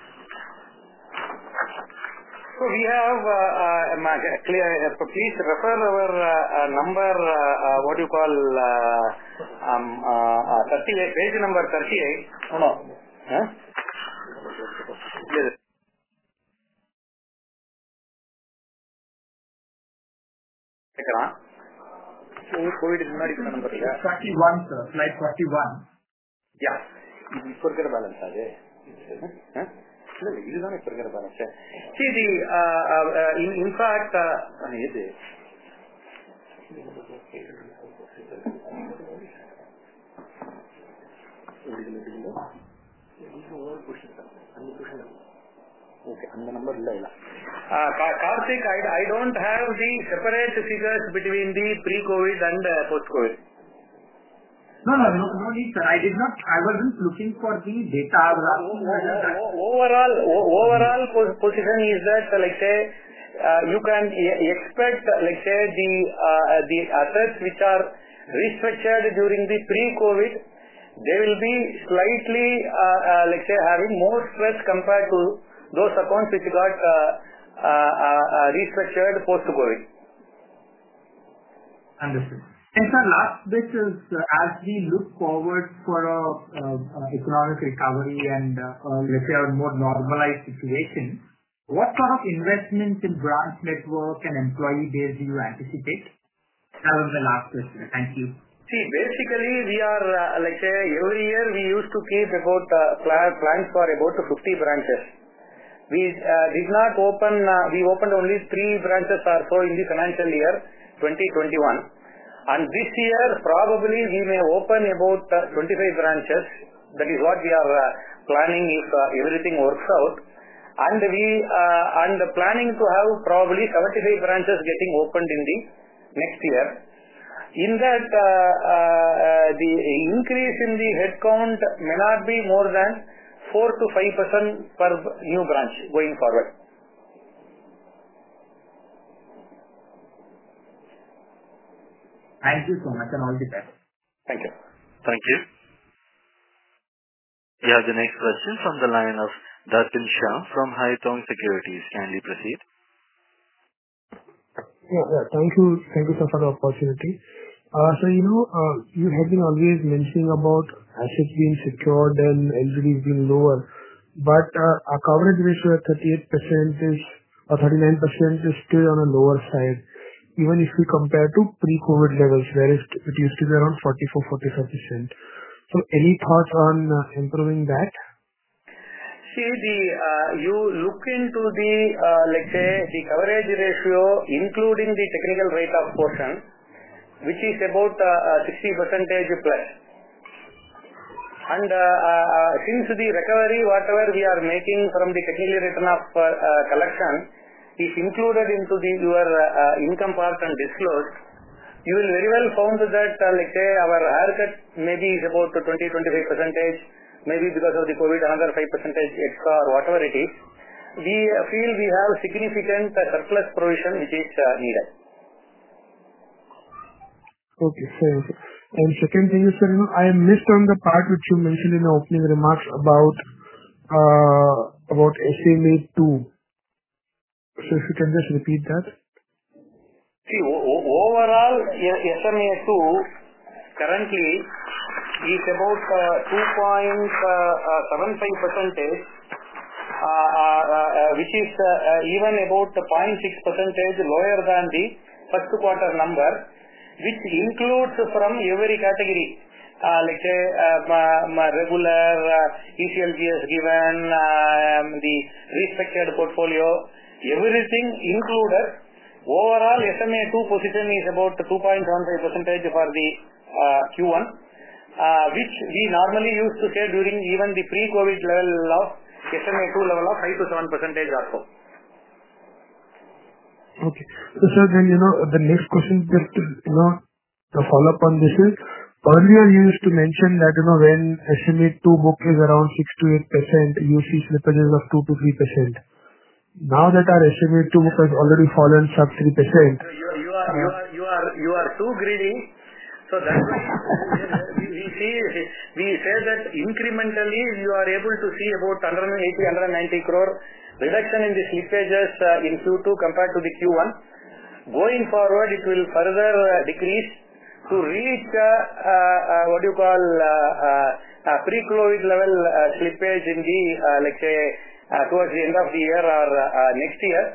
So we have, please refer our number, what you call, 38, page number 38. No. Huh? Yes. COVID is not even number. 41, sir. Slide 41. Yeah. Forget balance. Huh? Balance. See, in fact, okay, and the number Karthik, I don't have the separate figures between the pre-COVID and post-COVID. No need, sir. I wasn't looking for the data. Overall position is that, like say, you can expect, like say, the assets which are restructured during the pre-COVID, they will be slightly, like say, having more stress compared to those accounts which got restructured post-COVID. Understood. And sir, last bit is, as we look forward for economic recovery and let's say a more normalized situation, what sort of investments in branch network and employee base do you anticipate? That was the last question. Thank you. See, basically we are, like say, every year we used to keep about plans for about 50 branches. We did not open, we opened only 3 branches or so in the financial year 2021. And this year, probably we may open about 25 branches. That is what we are planning if everything works out. And we planning to have probably 75 branches getting opened in the next year. In that, the increase in the headcount may not be more than 4 to 5% per new branch going forward. Thank you so much and all the best. Thank you. Thank you. We have the next question from the line of Darpin Shah from Haitong Securities. Kindly proceed. Yeah. Thank you sir for the opportunity. So you have been always mentioning about assets being secured and LGDs being lower, but our coverage ratio at 38% or 39% is still on a lower side. Even if we compare to pre-COVID levels, where it used to be around 44-45%. So any thoughts on improving that? See, you look into the, let's say, the coverage ratio, including the technical write-off portion, which is about 60% plus. And since the recovery, whatever we are making from the technically written off collection, is included into your income part and disclosed, you will very well found that, let's say, our haircut maybe is about 20-25%, maybe because of the COVID another 5% extra or whatever it is. We feel we have significant surplus provision which is needed. Okay, fair. And second thing is, sir, I missed on the part which you mentioned in the opening remarks about SMA 2. So if you can just repeat that. See, overall, SMA 2 currently is about 2.75%, which is even about 0.6% lower than the first quarter number, which includes from every category. Let's say regular ECLGS given, the restructured portfolio, everything included. Overall, SMA2 position is about 2.75% for the Q1, which we normally used to say during even the pre-COVID level of SMA2 level of 5 to 7% or so. Okay. So, sir, then, the next question, just the follow-up on this is, earlier you used to mention that, when SMA2 book is around 6 to 8%, you see slippages of 2 to 3%. Now that our SMA2 book has already fallen sub 3%. You are too greedy. So that's why we say that incrementally you are able to see about 180-190 crore reduction in the slippages in Q2 compared to the Q1. Going forward, it will further decrease to reach pre-COVID level slippage in the let's say towards the end of the year or next year.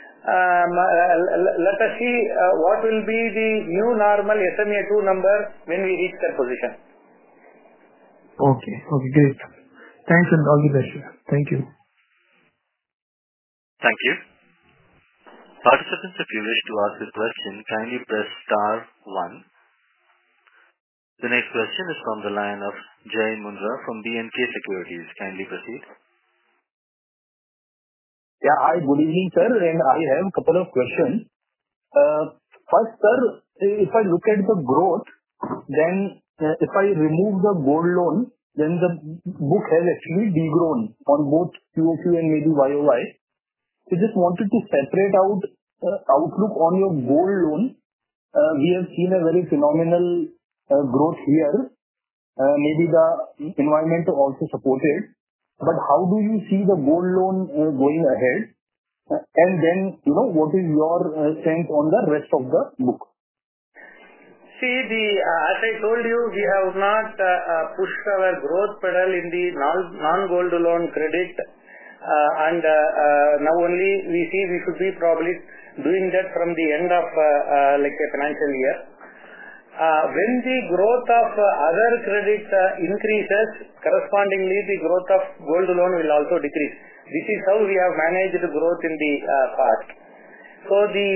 Let us see what will be the new normal SMA2 number when we reach that position. Okay, great. Thanks and all the best. Thank you. Thank you. Participants, if you wish to ask a question, kindly press *1. The next question is from the line of Jai Mundra from B&K Securities. Kindly proceed. Yeah, hi, good evening, sir, and I have a couple of questions. First, sir, if I look at the growth, then if I remove the gold loan, then the book has actually degrown on both QOQ and maybe YOY. So just wanted to separate out outlook on your gold loan. We have seen a very phenomenal growth here. Maybe the environment also supported. But how do you see the gold loan going ahead? And then, what is your sense on the rest of the book? See, as I told you, we have not pushed our growth pedal in the non-gold loan credit. And now only we see we should be probably doing that from the end of like a financial year. When the growth of other credit increases, correspondingly the growth of gold loan will also decrease. This is how we have managed the growth in the past. So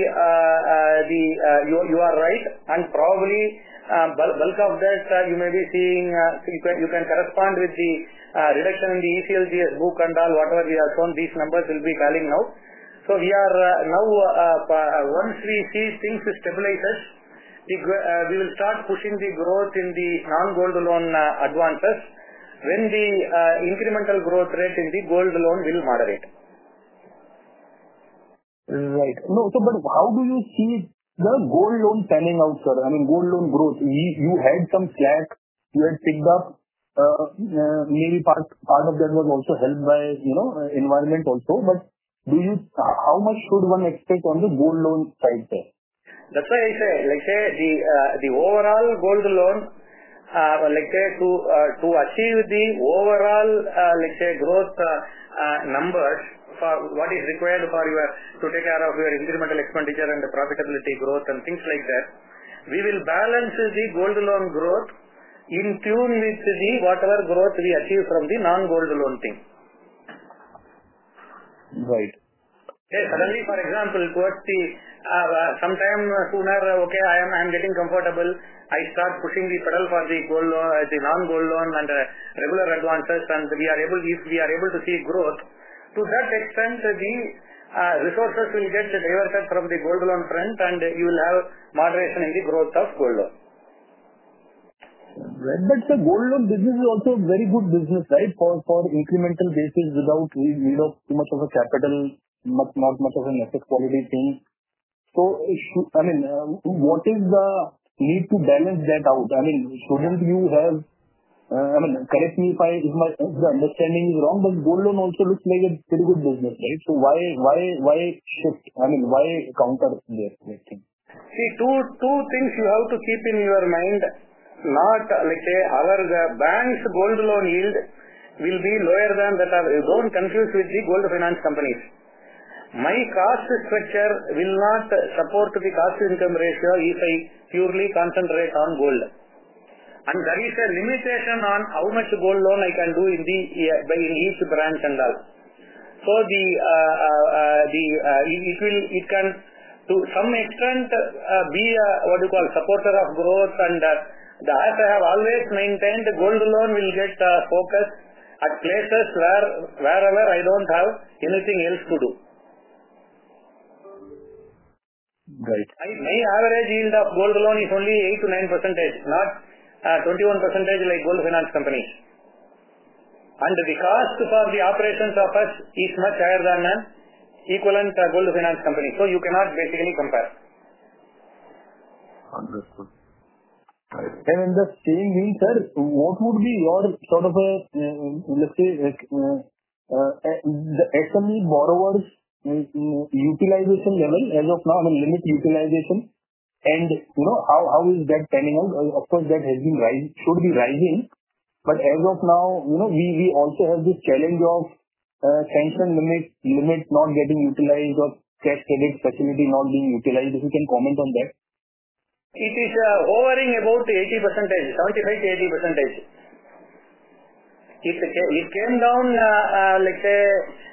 you are right, and probably bulk of that you may be seeing. You can correspond with the reduction in the ECLGS book and all whatever we have shown. These numbers will be calling now. So we are now once we see things stabilizes, we will start pushing the growth in the non-gold loan advances when the incremental growth rate in the gold loan will moderate. Right. No, so but how do you see the gold loan panning out, sir? I mean, gold loan growth. You had some slack. You had picked up. Maybe part of that was also helped by environment also. But how much should one expect on the gold loan side there? That's why I say, the overall gold loan, to achieve the overall, growth numbers for what is required for to take care of your incremental expenditure and the profitability growth and things like that, we will balance the gold loan growth in tune with the whatever growth we achieve from the non-gold loan thing. Right. Okay, suddenly, for example, towards the sometime sooner, okay, I am getting comfortable. I start pushing the pedal for the gold loan, the non-gold loan and regular advances, and if we are able to see growth, to that extent, the resources will get diverted from the gold loan front, and you will have moderation in the growth of gold loan. Right. But the gold loan business is also a very good business, right? For incremental basis without need of too much of a capital, not much of an asset quality thing. So, what is the need to balance that out? I mean, shouldn't you have? Correct me if the understanding is wrong, but gold loan also looks like a pretty good business, right? So why shift? Why counter this thing? See, two things you have to keep in your mind. Not our bank's gold loan yield will be lower than that. Don't confuse with the gold finance companies. My cost structure will not support the cost to income ratio if I purely concentrate on gold. And there is a limitation on how much gold loan I can do in each branch and all. So it can to some extent be a supporter of growth, and as I have always maintained, gold loan will get focus at places wherever I don't have anything else to do. Right. My average yield of gold loan is only 8 to 9%, not 21% like gold finance companies. And the cost for the operations of us is much higher than an equivalent gold finance company. So you cannot basically compare. Understood. Right. And in the same vein, sir, what would be your sort of a, let's say, the SME borrowers utilization level as of now, limit utilization, and how is that panning out? Of course, that has been should be rising, but as of now, we also have this challenge of sanction limit not getting utilized or cash credit facility not being utilized. If you can comment on that. It is hovering about 80%, 75 to 80%. It came down, let's say,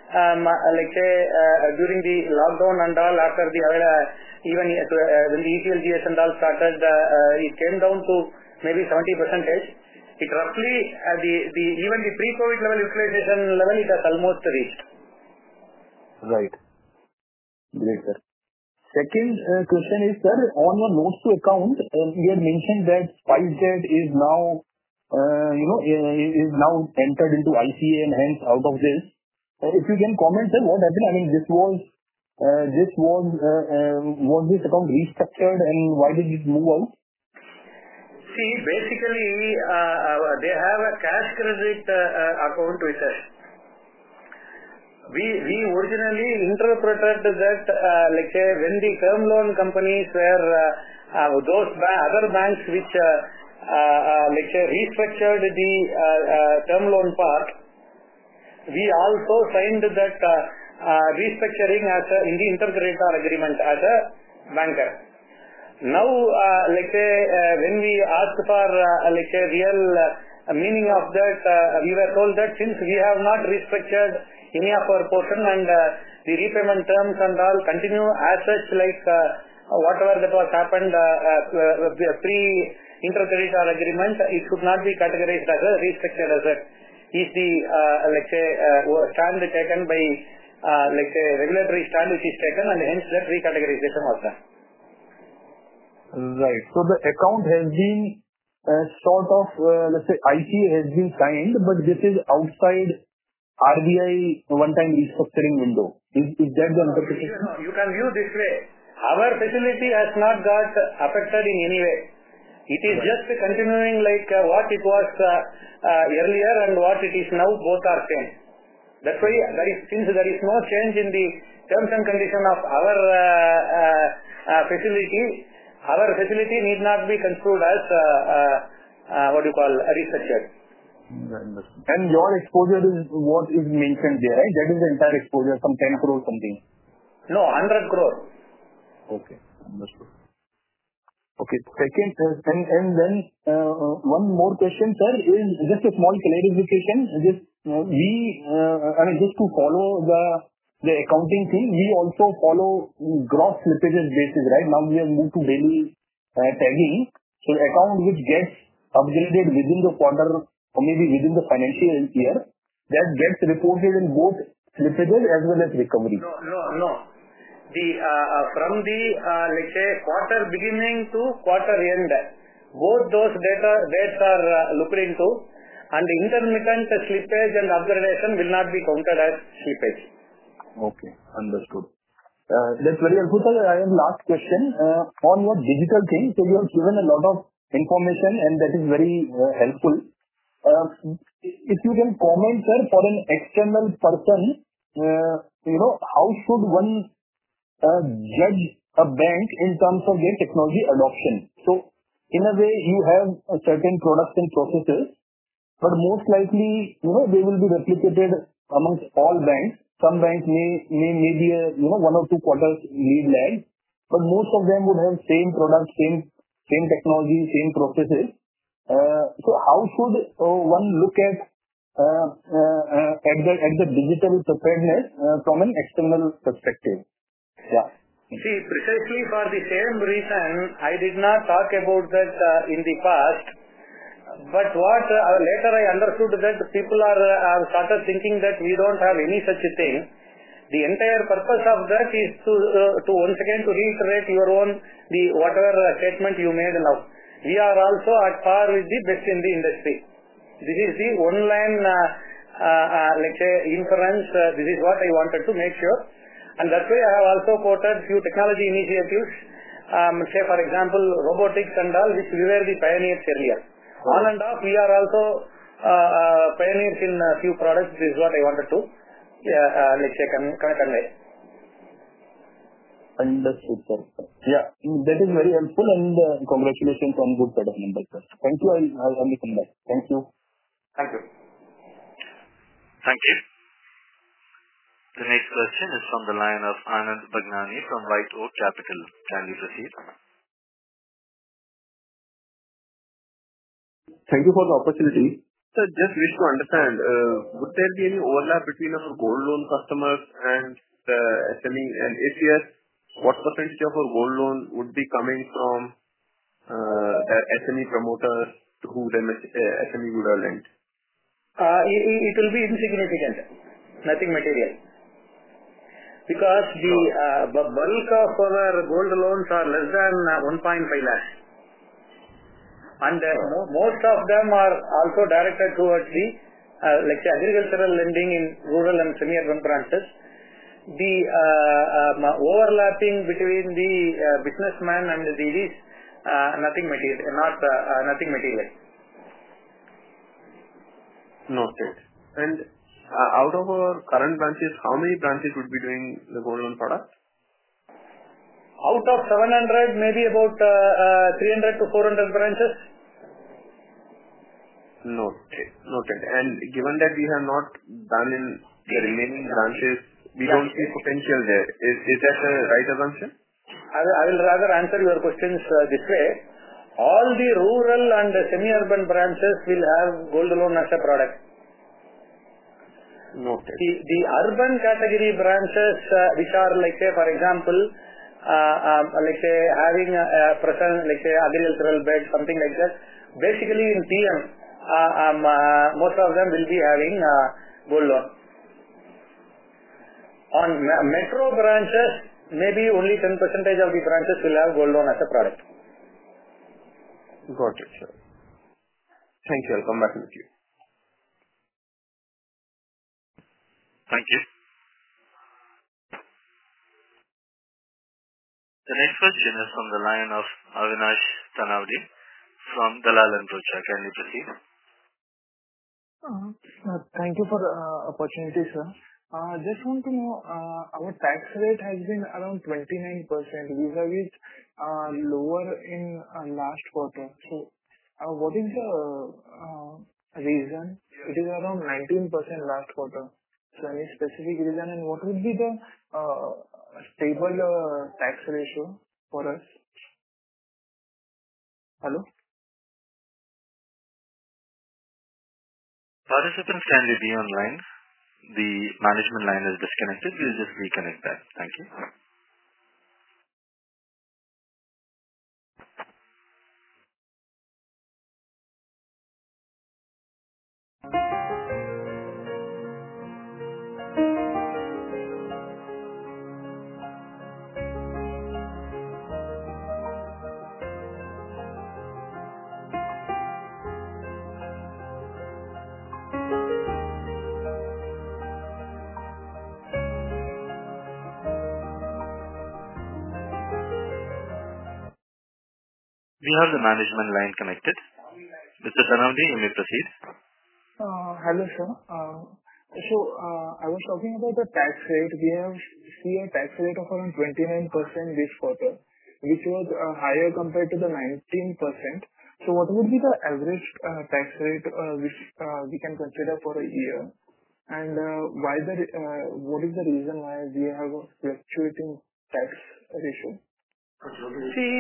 during the lockdown and all, after the even when the ECLGS and all started, it came down to maybe 70%. It roughly even the pre-COVID level utilization level, it has almost reached. Right. Great, sir. Second question is, sir, on your notes to account, you had mentioned that SpiceJet is now entered into ICA and hence out of this. If you can comment, sir, what happened? I mean, was this account restructured and why did it move out? See, basically, they have a cash credit account with us. We originally interpreted that, let's say, when the term loan companies were those other banks which, let's say, restructured the term loan part, we also signed that restructuring in the intercreditor agreement as a banker. Now, let's say, when we asked for, let's say, real meaning of that, we were told that since we have not restructured any of our portion and the repayment terms and all continue as such, like whatever that was happened pre-intercreditor agreement, it should not be categorized as a restructured asset. Is the let's say stand taken by let's say regulatory stand which is taken, and hence that recategorization was done. Right. So the account has been sort of let's say ICA has been signed, but this is outside RBI one-time restructuring window. Is that the interpretation? No, you can view this way. Our facility has not got affected in any way. It is just continuing like what it was earlier and what it is now, both are same. That's why since there is no change in the terms and condition of our facility need not be construed as restructured. And your exposure is what is mentioned there, right? That is the entire exposure, some 10 crore something. No, 100 crore. Okay, understood. Okay, second, and then one more question, sir, is just a small clarification. Just to follow the accounting thing, we also follow gross slippages basis, right? Now we have moved to daily tagging. So the account which gets upgraded within the quarter or maybe within the financial year, that gets reported in both slippages as well as recovery. No. From the let's say quarter beginning to quarter end, both those dates are looked into, and the intermittent slippage and upgradation will not be counted as slippage. Okay, understood. That's very helpful, sir. I have last question on your digital thing. So you have given a lot of information and that is very helpful. If you can comment, sir, for an external person, how should one judge a bank in terms of their technology adoption? So, in a way, you have certain products and processes, but most likely, they will be replicated amongst all banks. Some banks may be a 1 or 2 quarters lead lag, but most of them would have same products, same technology, same processes. So how should one look at the digital preparedness from an external perspective? Yeah. See, precisely for the same reason, I did not talk about that in the past. But what later I understood that people have started thinking that we don't have any such thing. The entire purpose of that is to once again to reiterate your own whatever statement you made now. We are also at par with the best in the industry. This is the one line let's say inference. This is what I wanted to make sure, and that's why I have also quoted few technology initiatives. Say for example robotics and all, which we were the pioneers earlier. On and off, we are also pioneers in a few products. This is what I wanted to let's say convey. Understood, sir. Yeah, that is very helpful, and congratulations on good set of numbers, sir. Thank you. I'll come back. Thank you. Thank you. Thank you. The next question is from the line of Anand Bhagnani from White Oak Capital. Can you proceed? Thank you for the opportunity. Sir, just wish to understand, would there be any overlap between our gold loan customers and the SME? And if yes, what percentage of our gold loan would be coming from the SME promoters to who the SME would have lent? It will be insignificant, nothing material. Because the bulk of our gold loans are less than 1.5 lakhs. And most of them are also directed towards the like agricultural lending in rural and semi-urban branches. The overlapping between the businessman and the DDs, nothing material. Noted. And out of our current branches, how many branches would be doing the gold loan product? Out of 700, maybe about 300 to 400 branches. Noted. And given that we have not done in the remaining branches, we don't see potential there. Is that a right assumption? I will rather answer your questions this way. All the rural and semi-urban branches will have gold loan as a product. Noted. The urban category branches, which are like say for example, like say having a present, like say agricultural bed, something like that. Basically in TM, most of them will be having gold loan. On metro branches, maybe only 10% of the branches will have gold loan as a product. Got it, sir. Thank you. I'll come back with you. Thank you. The next question is from the line of Avinash Tanawdi from Dalal & Broacha. Can you proceed? Thank you for the opportunity, sir. Just want to know, our tax rate has been around 29%, vis-a-vis lower in last quarter. So, what is the reason? It is around 19% last quarter. So, any specific reason, and what would be the stable tax ratio for us? Hello? Participants, can you be online? The management line is disconnected. We'll just reconnect that. Thank you. We have the management line connected. Mr. Tanawdi, you may proceed. Hello, sir. I was talking about the tax rate. We have seen a tax rate of around 29% this quarter, which was higher compared to the 19%. So, what would be the average tax rate which we can consider for a year? And what is the reason why we have a fluctuating tax ratio? See,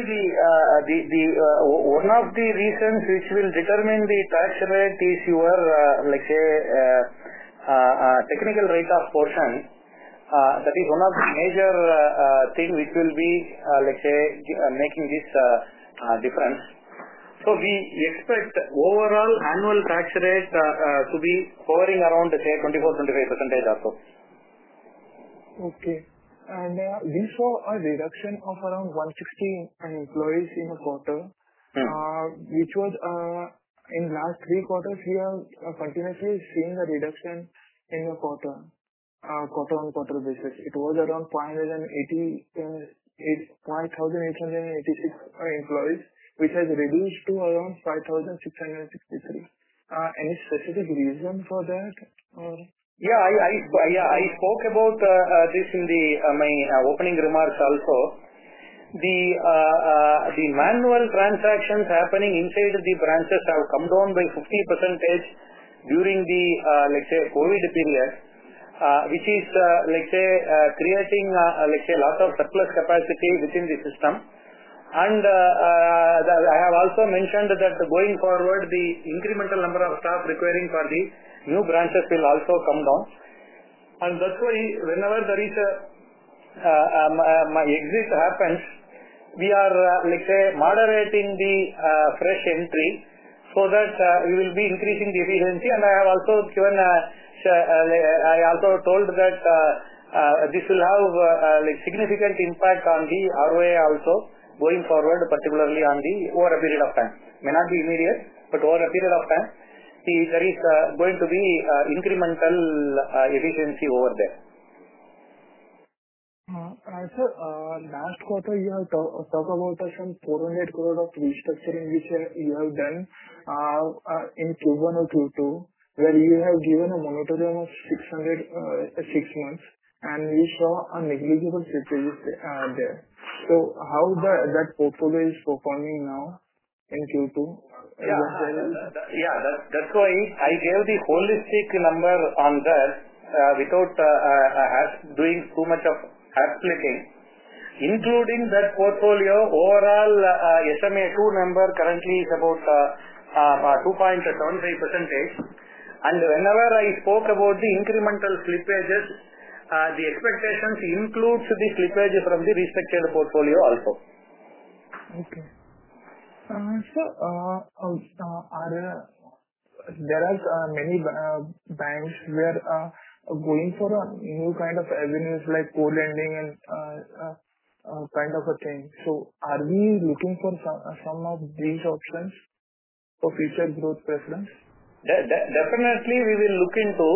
one of the reasons which will determine the tax rate is your, like say, technical rate of portion. That is one of the major thing which will be, let's say, making this difference. So we expect overall annual tax rate to be hovering around, say, 24-25% or so. Okay. And we saw a reduction of around 160 employees in a quarter, which was in last 3 quarters we are continuously seeing a reduction in a quarter-on-quarter basis. It was around 5,886 employees, which has reduced to around 5,663. Any specific reason for that? I spoke about this in my opening remarks also. The manual transactions happening inside the branches have come down by 50% during the let's say COVID period, which is creating a lot of surplus capacity within the system. And I have also mentioned that going forward, the incremental number of staff requiring for the new branches will also come down. And that's why whenever there is my exit happens, we are moderating the fresh entry so that we will be increasing the efficiency. And I have also given I also told that this will have significant impact on the ROA also going forward, particularly on the over a period of time. May not be immediate, but over a period of time, there is going to be incremental efficiency over there. Sir, last quarter you have talked about some 400 crore of restructuring which you have done in Q1 or Q2, where you have given a moratorium of 6 months, and we saw a negligible slippage there. So how that portfolio is performing now in Q2? That's why I gave the holistic number on that without doing too much of hat splitting. Including that portfolio, overall SMA2 number currently is about 2.75%. And whenever I spoke about the incremental slippages, the expectations includes the slippage from the restructured portfolio also. Okay. So, there are many banks where going for a new kind of avenues like co-lending and kind of a thing. So, are we looking for some of these options for future growth preference? Definitely, we will look into.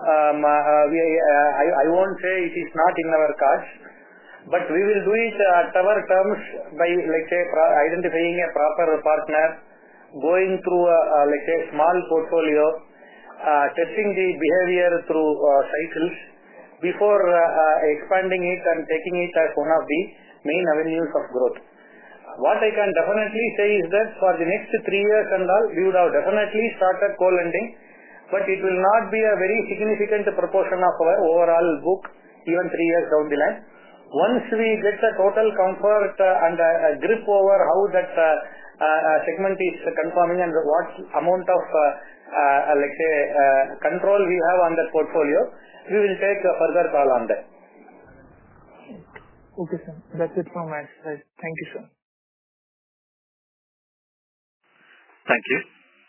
I won't say it is not in our cards, but we will do it at our terms by, identifying a proper partner, going through a small portfolio, testing the behavior through cycles before expanding it and taking it as one of the main avenues of growth. What I can definitely say is that for the next 3 years and all, we would have definitely started co-lending, but it will not be a very significant proportion of our overall book even 3 years down the line. Once we get the total comfort and a grip over how that segment is conforming and what amount of control we have on that portfolio, we will take a further call on that. Okay, sir. That's it from my side. Thank you, sir. Thank you.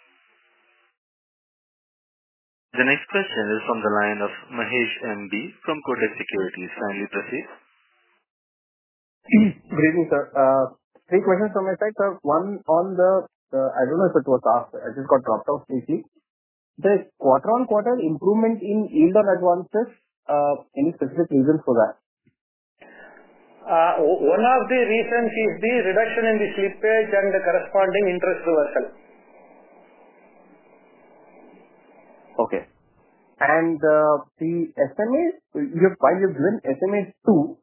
The next question is from the line of Mahesh MB from Kotak Securities. Kindly proceed. Good evening, sir. 3 questions from my side, sir. One on the, I don't know if it was asked, I just got dropped off briefly. The quarter-on-quarter improvement in yield on advances, any specific reasons for that? One of the reasons is the reduction in the slippage and the corresponding interest reversal. Okay. And the SMAs, while you've given SMAs 2,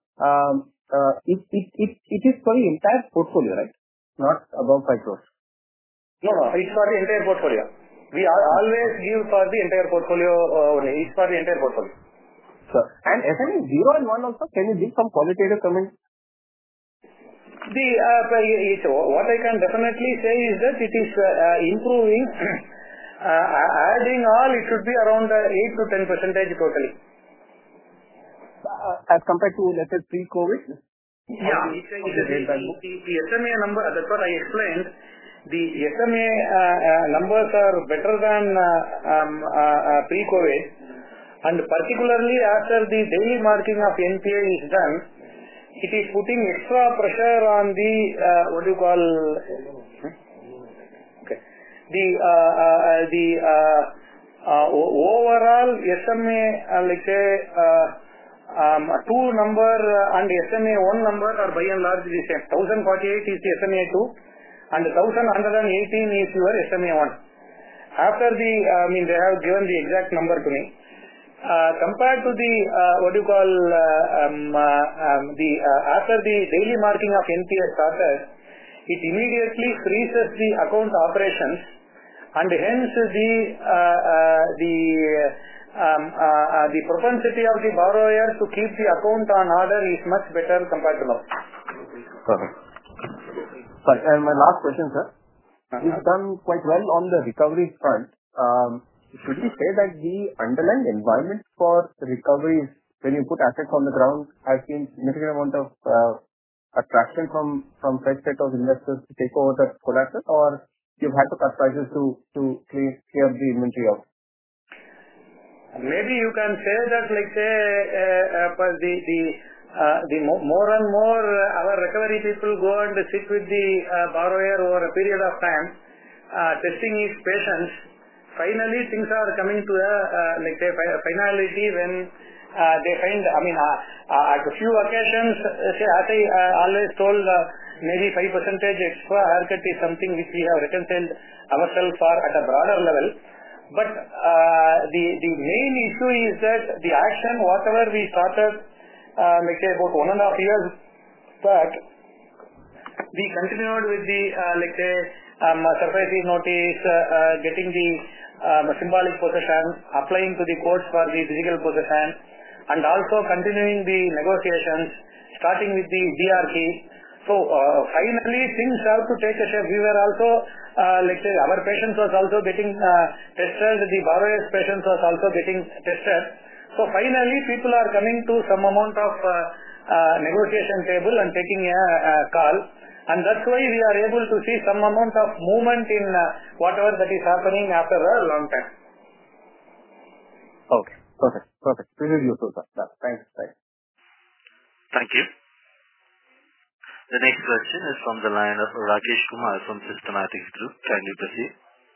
it is for the entire portfolio, right? Not above 5 crores. No, it's for the entire portfolio. We always give for the entire portfolio. It's for the entire portfolio. Sir, and SMA 0 and 1 also, can you give some qualitative comments? What I can definitely say is that it is improving. Adding all, it should be around 8 to 10% totally. as compared to, let's say, pre-COVID? Yeah. The SMA number, that's what I explained. The SMA numbers are better than pre-COVID, and particularly after the daily marking of NPA is done, it is putting extra pressure on the overall SMA, let's say 2 number and SMA 1 number are by and large the same. 1048 is the SMA 2 and 1118 is your SMA 1. After the, they have given the exact number to me. Compared to the after the daily marking of NPA started, it immediately freezes the account operations, and hence the propensity of the borrower to keep the account on order is much better compared to now. Perfect. Sorry, and my last question, sir. You've done quite well on the recovery front. Should we say that the underlying environment for recoveries, when you put assets on the ground, has seen significant amount of attraction from fresh set of investors to take over the collateral, or you've had to cut prices to clear the inventory out? Maybe you can say that, like the more and more our recovery people go and sit with the borrower over a period of time, testing his patience. Finally, things are coming to a finality when they find. At a few occasions, as I always told, maybe 5% extra haircut is something which we have reconciled ourselves for at a broader level. But the main issue is that the action, whatever we started, about 1.5 years back, we continued with the surface notice, getting the symbolic possession, applying to the courts for the physical possession, and also continuing the negotiations, starting with the DRT. So finally things have to take a shape. We were also, our patience was also getting tested, the borrower's patience was also getting tested. So finally people are coming to some amount of negotiation table and taking a call. And that's why we are able to see some amount of movement in whatever that is happening after a long time. Okay, perfect. This is useful, sir. Thanks. Thank you. The next question is from the line of Rakesh Kumar from Systematix Group. Can you proceed?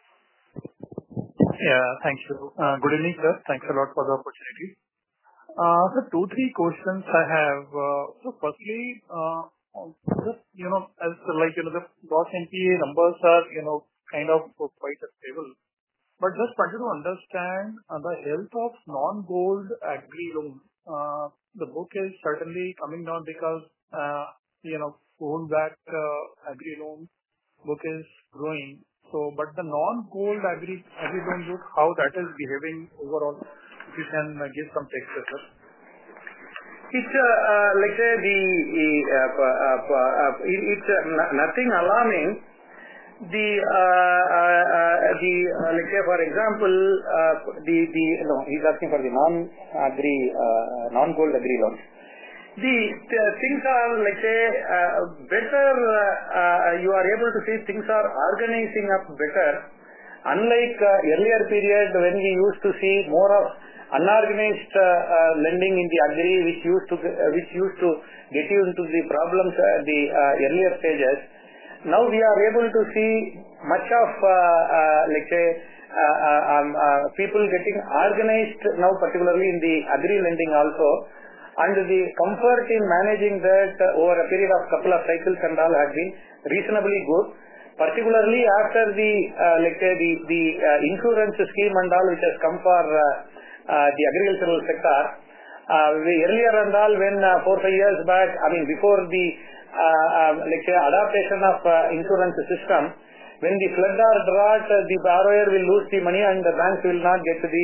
Yeah, thank you. Good evening, sir. Thanks a lot for the opportunity. So 2-3 questions I have. So firstly, just, as the gross NPA numbers are, kind of quite stable. But just wanted to understand the health of non-gold agri loan. The book is certainly coming down because, gold-backed agri loan book is growing. So, but the non-gold agri loan book, how that is behaving overall, if you can give some text, sir. It's it's nothing alarming. For example, he's asking for the non-gold agri loans. The things are better. You are able to see things are organizing up better. Unlike earlier period when we used to see more of unorganized lending in the agri, which used to get you into the problems at the earlier stages. Now we are able to see much of people getting organized now, particularly in the agri lending also, and the comfort in managing that over a period of couple of cycles and all has been reasonably good. Particularly after the insurance scheme and all which has come for the agricultural sector. Earlier and all, when 4-5 years back, before the adaptation of insurance system, when the flood or drought, the borrower will lose the money and the banks will not get the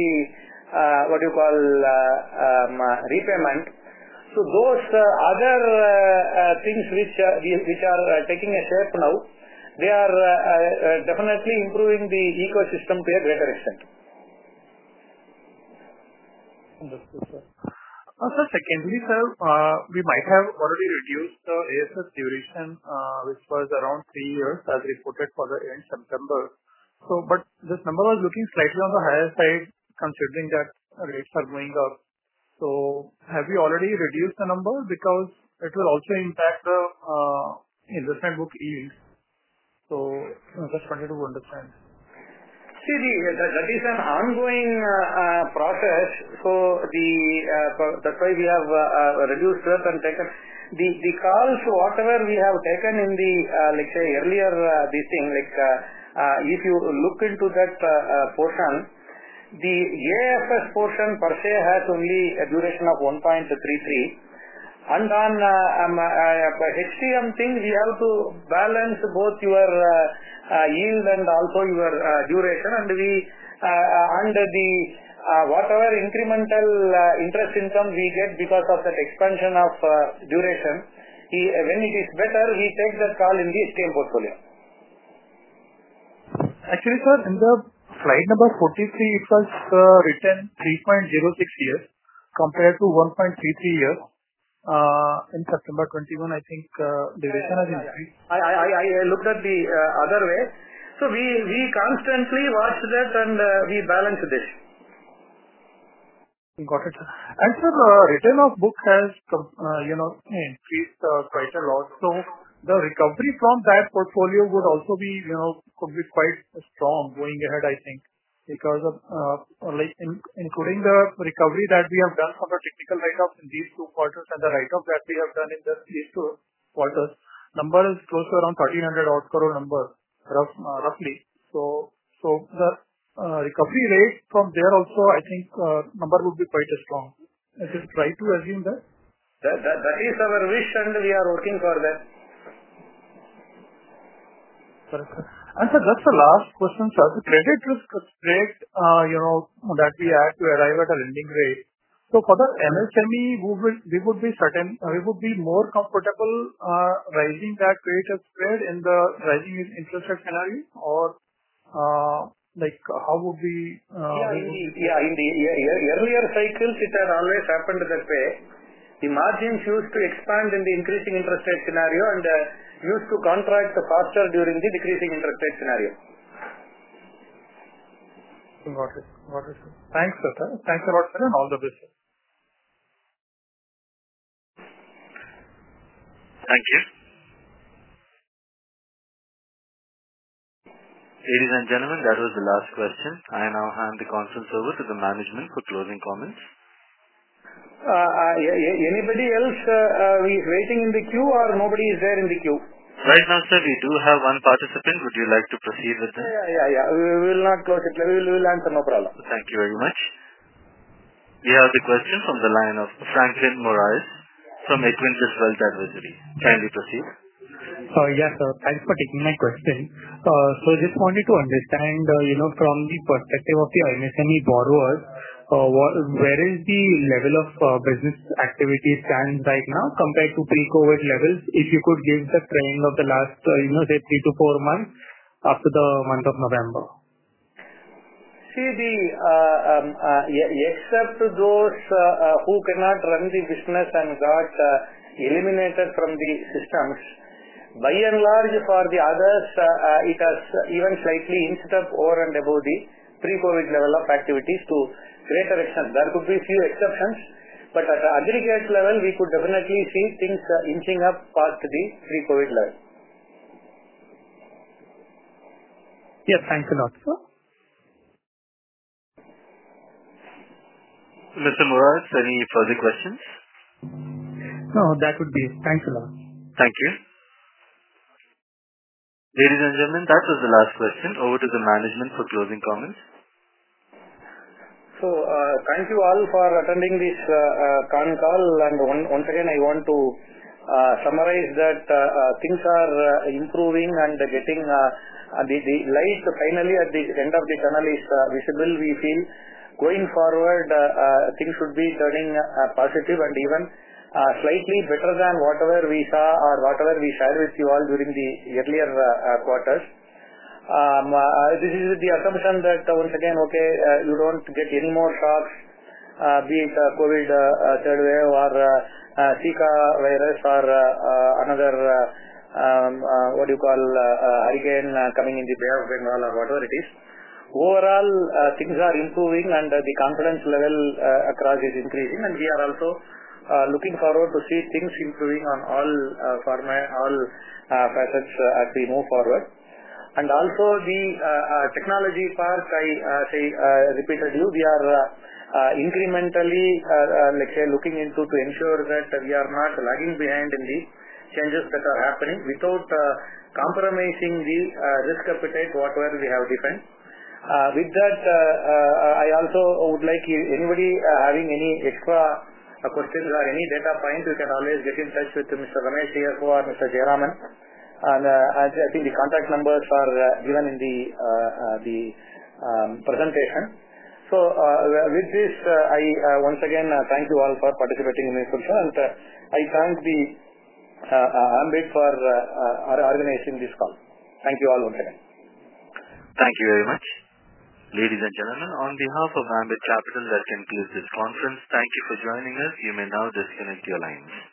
repayment. So those other things which are taking a shape now, they are definitely improving the ecosystem to a greater extent. Understood, sir. Sir, secondly, sir, we might have already reduced the AFS duration, which was around 3 years as reported for the end September. But this number was looking slightly on the higher side considering that rates are going up. Have you already reduced the number? Because it will also impact the investment book yield. I just wanted to understand. See, that is an ongoing process. That's why we have reduced that and taken the calls. Whatever we have taken in the like say earlier this thing, like if you look into that portion, the AFS portion per se has only a duration of 1.33, and on HTM thing we have to balance both your yield and also your duration, and the whatever incremental interest income we get because of that expansion of duration, when it is better, we take that call in the HTM portfolio. Actually, sir, in the slide number 43, it was written 3.06 years compared to 1.33 years. In September 21, I think duration has increased. I looked at the other way. We constantly watch that and we balance this. Got it, sir. And sir, return of book has increased quite a lot. The recovery from that portfolio would also be could be quite strong going ahead, I think, because of including the recovery that we have done from the technical write-offs in these 2 quarters and the write-off that we have done in these 2 quarters, number is close to around 1,300 odd crore number, roughly. The recovery rate from there also, I think, number would be quite strong. Is it right to assume that? That is our wish, and we are working for that. Correct, sir. And sir, just the last question, sir. The credit risk spread, that we had to arrive at a lending rate. For the MSME, we would be more comfortable rising that credit risk spread in the rising interest rate scenario, or how would we? In the earlier cycles, it had always happened that way. The margins used to expand in the increasing interest rate scenario and used to contract faster during the decreasing interest rate scenario. Got it, sir. Thanks, sir. Thanks a lot, sir, and all the best, sir. Thank you. Ladies and gentlemen, that was the last question. I now hand the conference over to the management for closing comments. Anybody else waiting in the queue, or nobody is there in the queue? Right now, sir, we do have one participant. Would you like to proceed with that? Yeah. We will not close it. We will answer, no problem. Thank you very much. We have the question from the line of Franklin Moraes from Equentis Wealth Advisory. Kindly proceed. Yes, sir. Thanks for taking my question. Just wanted to understand, from the perspective of the MSME borrowers, where is the level of business activity stands right now compared to pre-COVID levels? If you could give the trend of the last, say 3 to 4 months after the month of November. See, except those who cannot run the business and got eliminated from the systems, by and large for the others, it has even slightly inched up over and above the pre-COVID level of activities to greater extent. There could be few exceptions, but at the aggregate level, we could definitely see things inching up past the pre-COVID level. Yes, thanks a lot, sir. Mr. Moraes, any further questions? No, that would be it. Thanks a lot. Thank you. Ladies and gentlemen, that was the last question. Over to the management for closing comments. Thank you all for attending this con call, and once again I want to summarize that things are improving and getting the light finally at the end of the tunnel is visible. We feel going forward things should be turning positive and even slightly better than whatever we saw or whatever we shared with you all during the earlier quarters. This is the assumption that once again, you don't get any more shocks be it COVID third wave or Zika virus or another hurricane coming in the Bay of Bengal or whatever it is. Overall, things are improving and the confidence level across is increasing, and we are also looking forward to see things improving on all facets as we move forward. And also the technology part, I say repeatedly, we are incrementally, let's say, looking into to ensure that we are not lagging behind in the changes that are happening without compromising the risk appetite whatever we have defined. With that, I also would like anybody having any extra questions or any data point, you can always get in touch with Mr. Ramesh CFO or Mr. Jayaraman. And I think the contact numbers are given in the presentation. So with this, I once again thank you all for participating in this session, and I thank the Ambit for organizing this call. Thank you all once again. Thank you very much. Ladies and gentlemen, on behalf of Ambit Capital, that concludes this conference. Thank you for joining us. You may now disconnect your lines.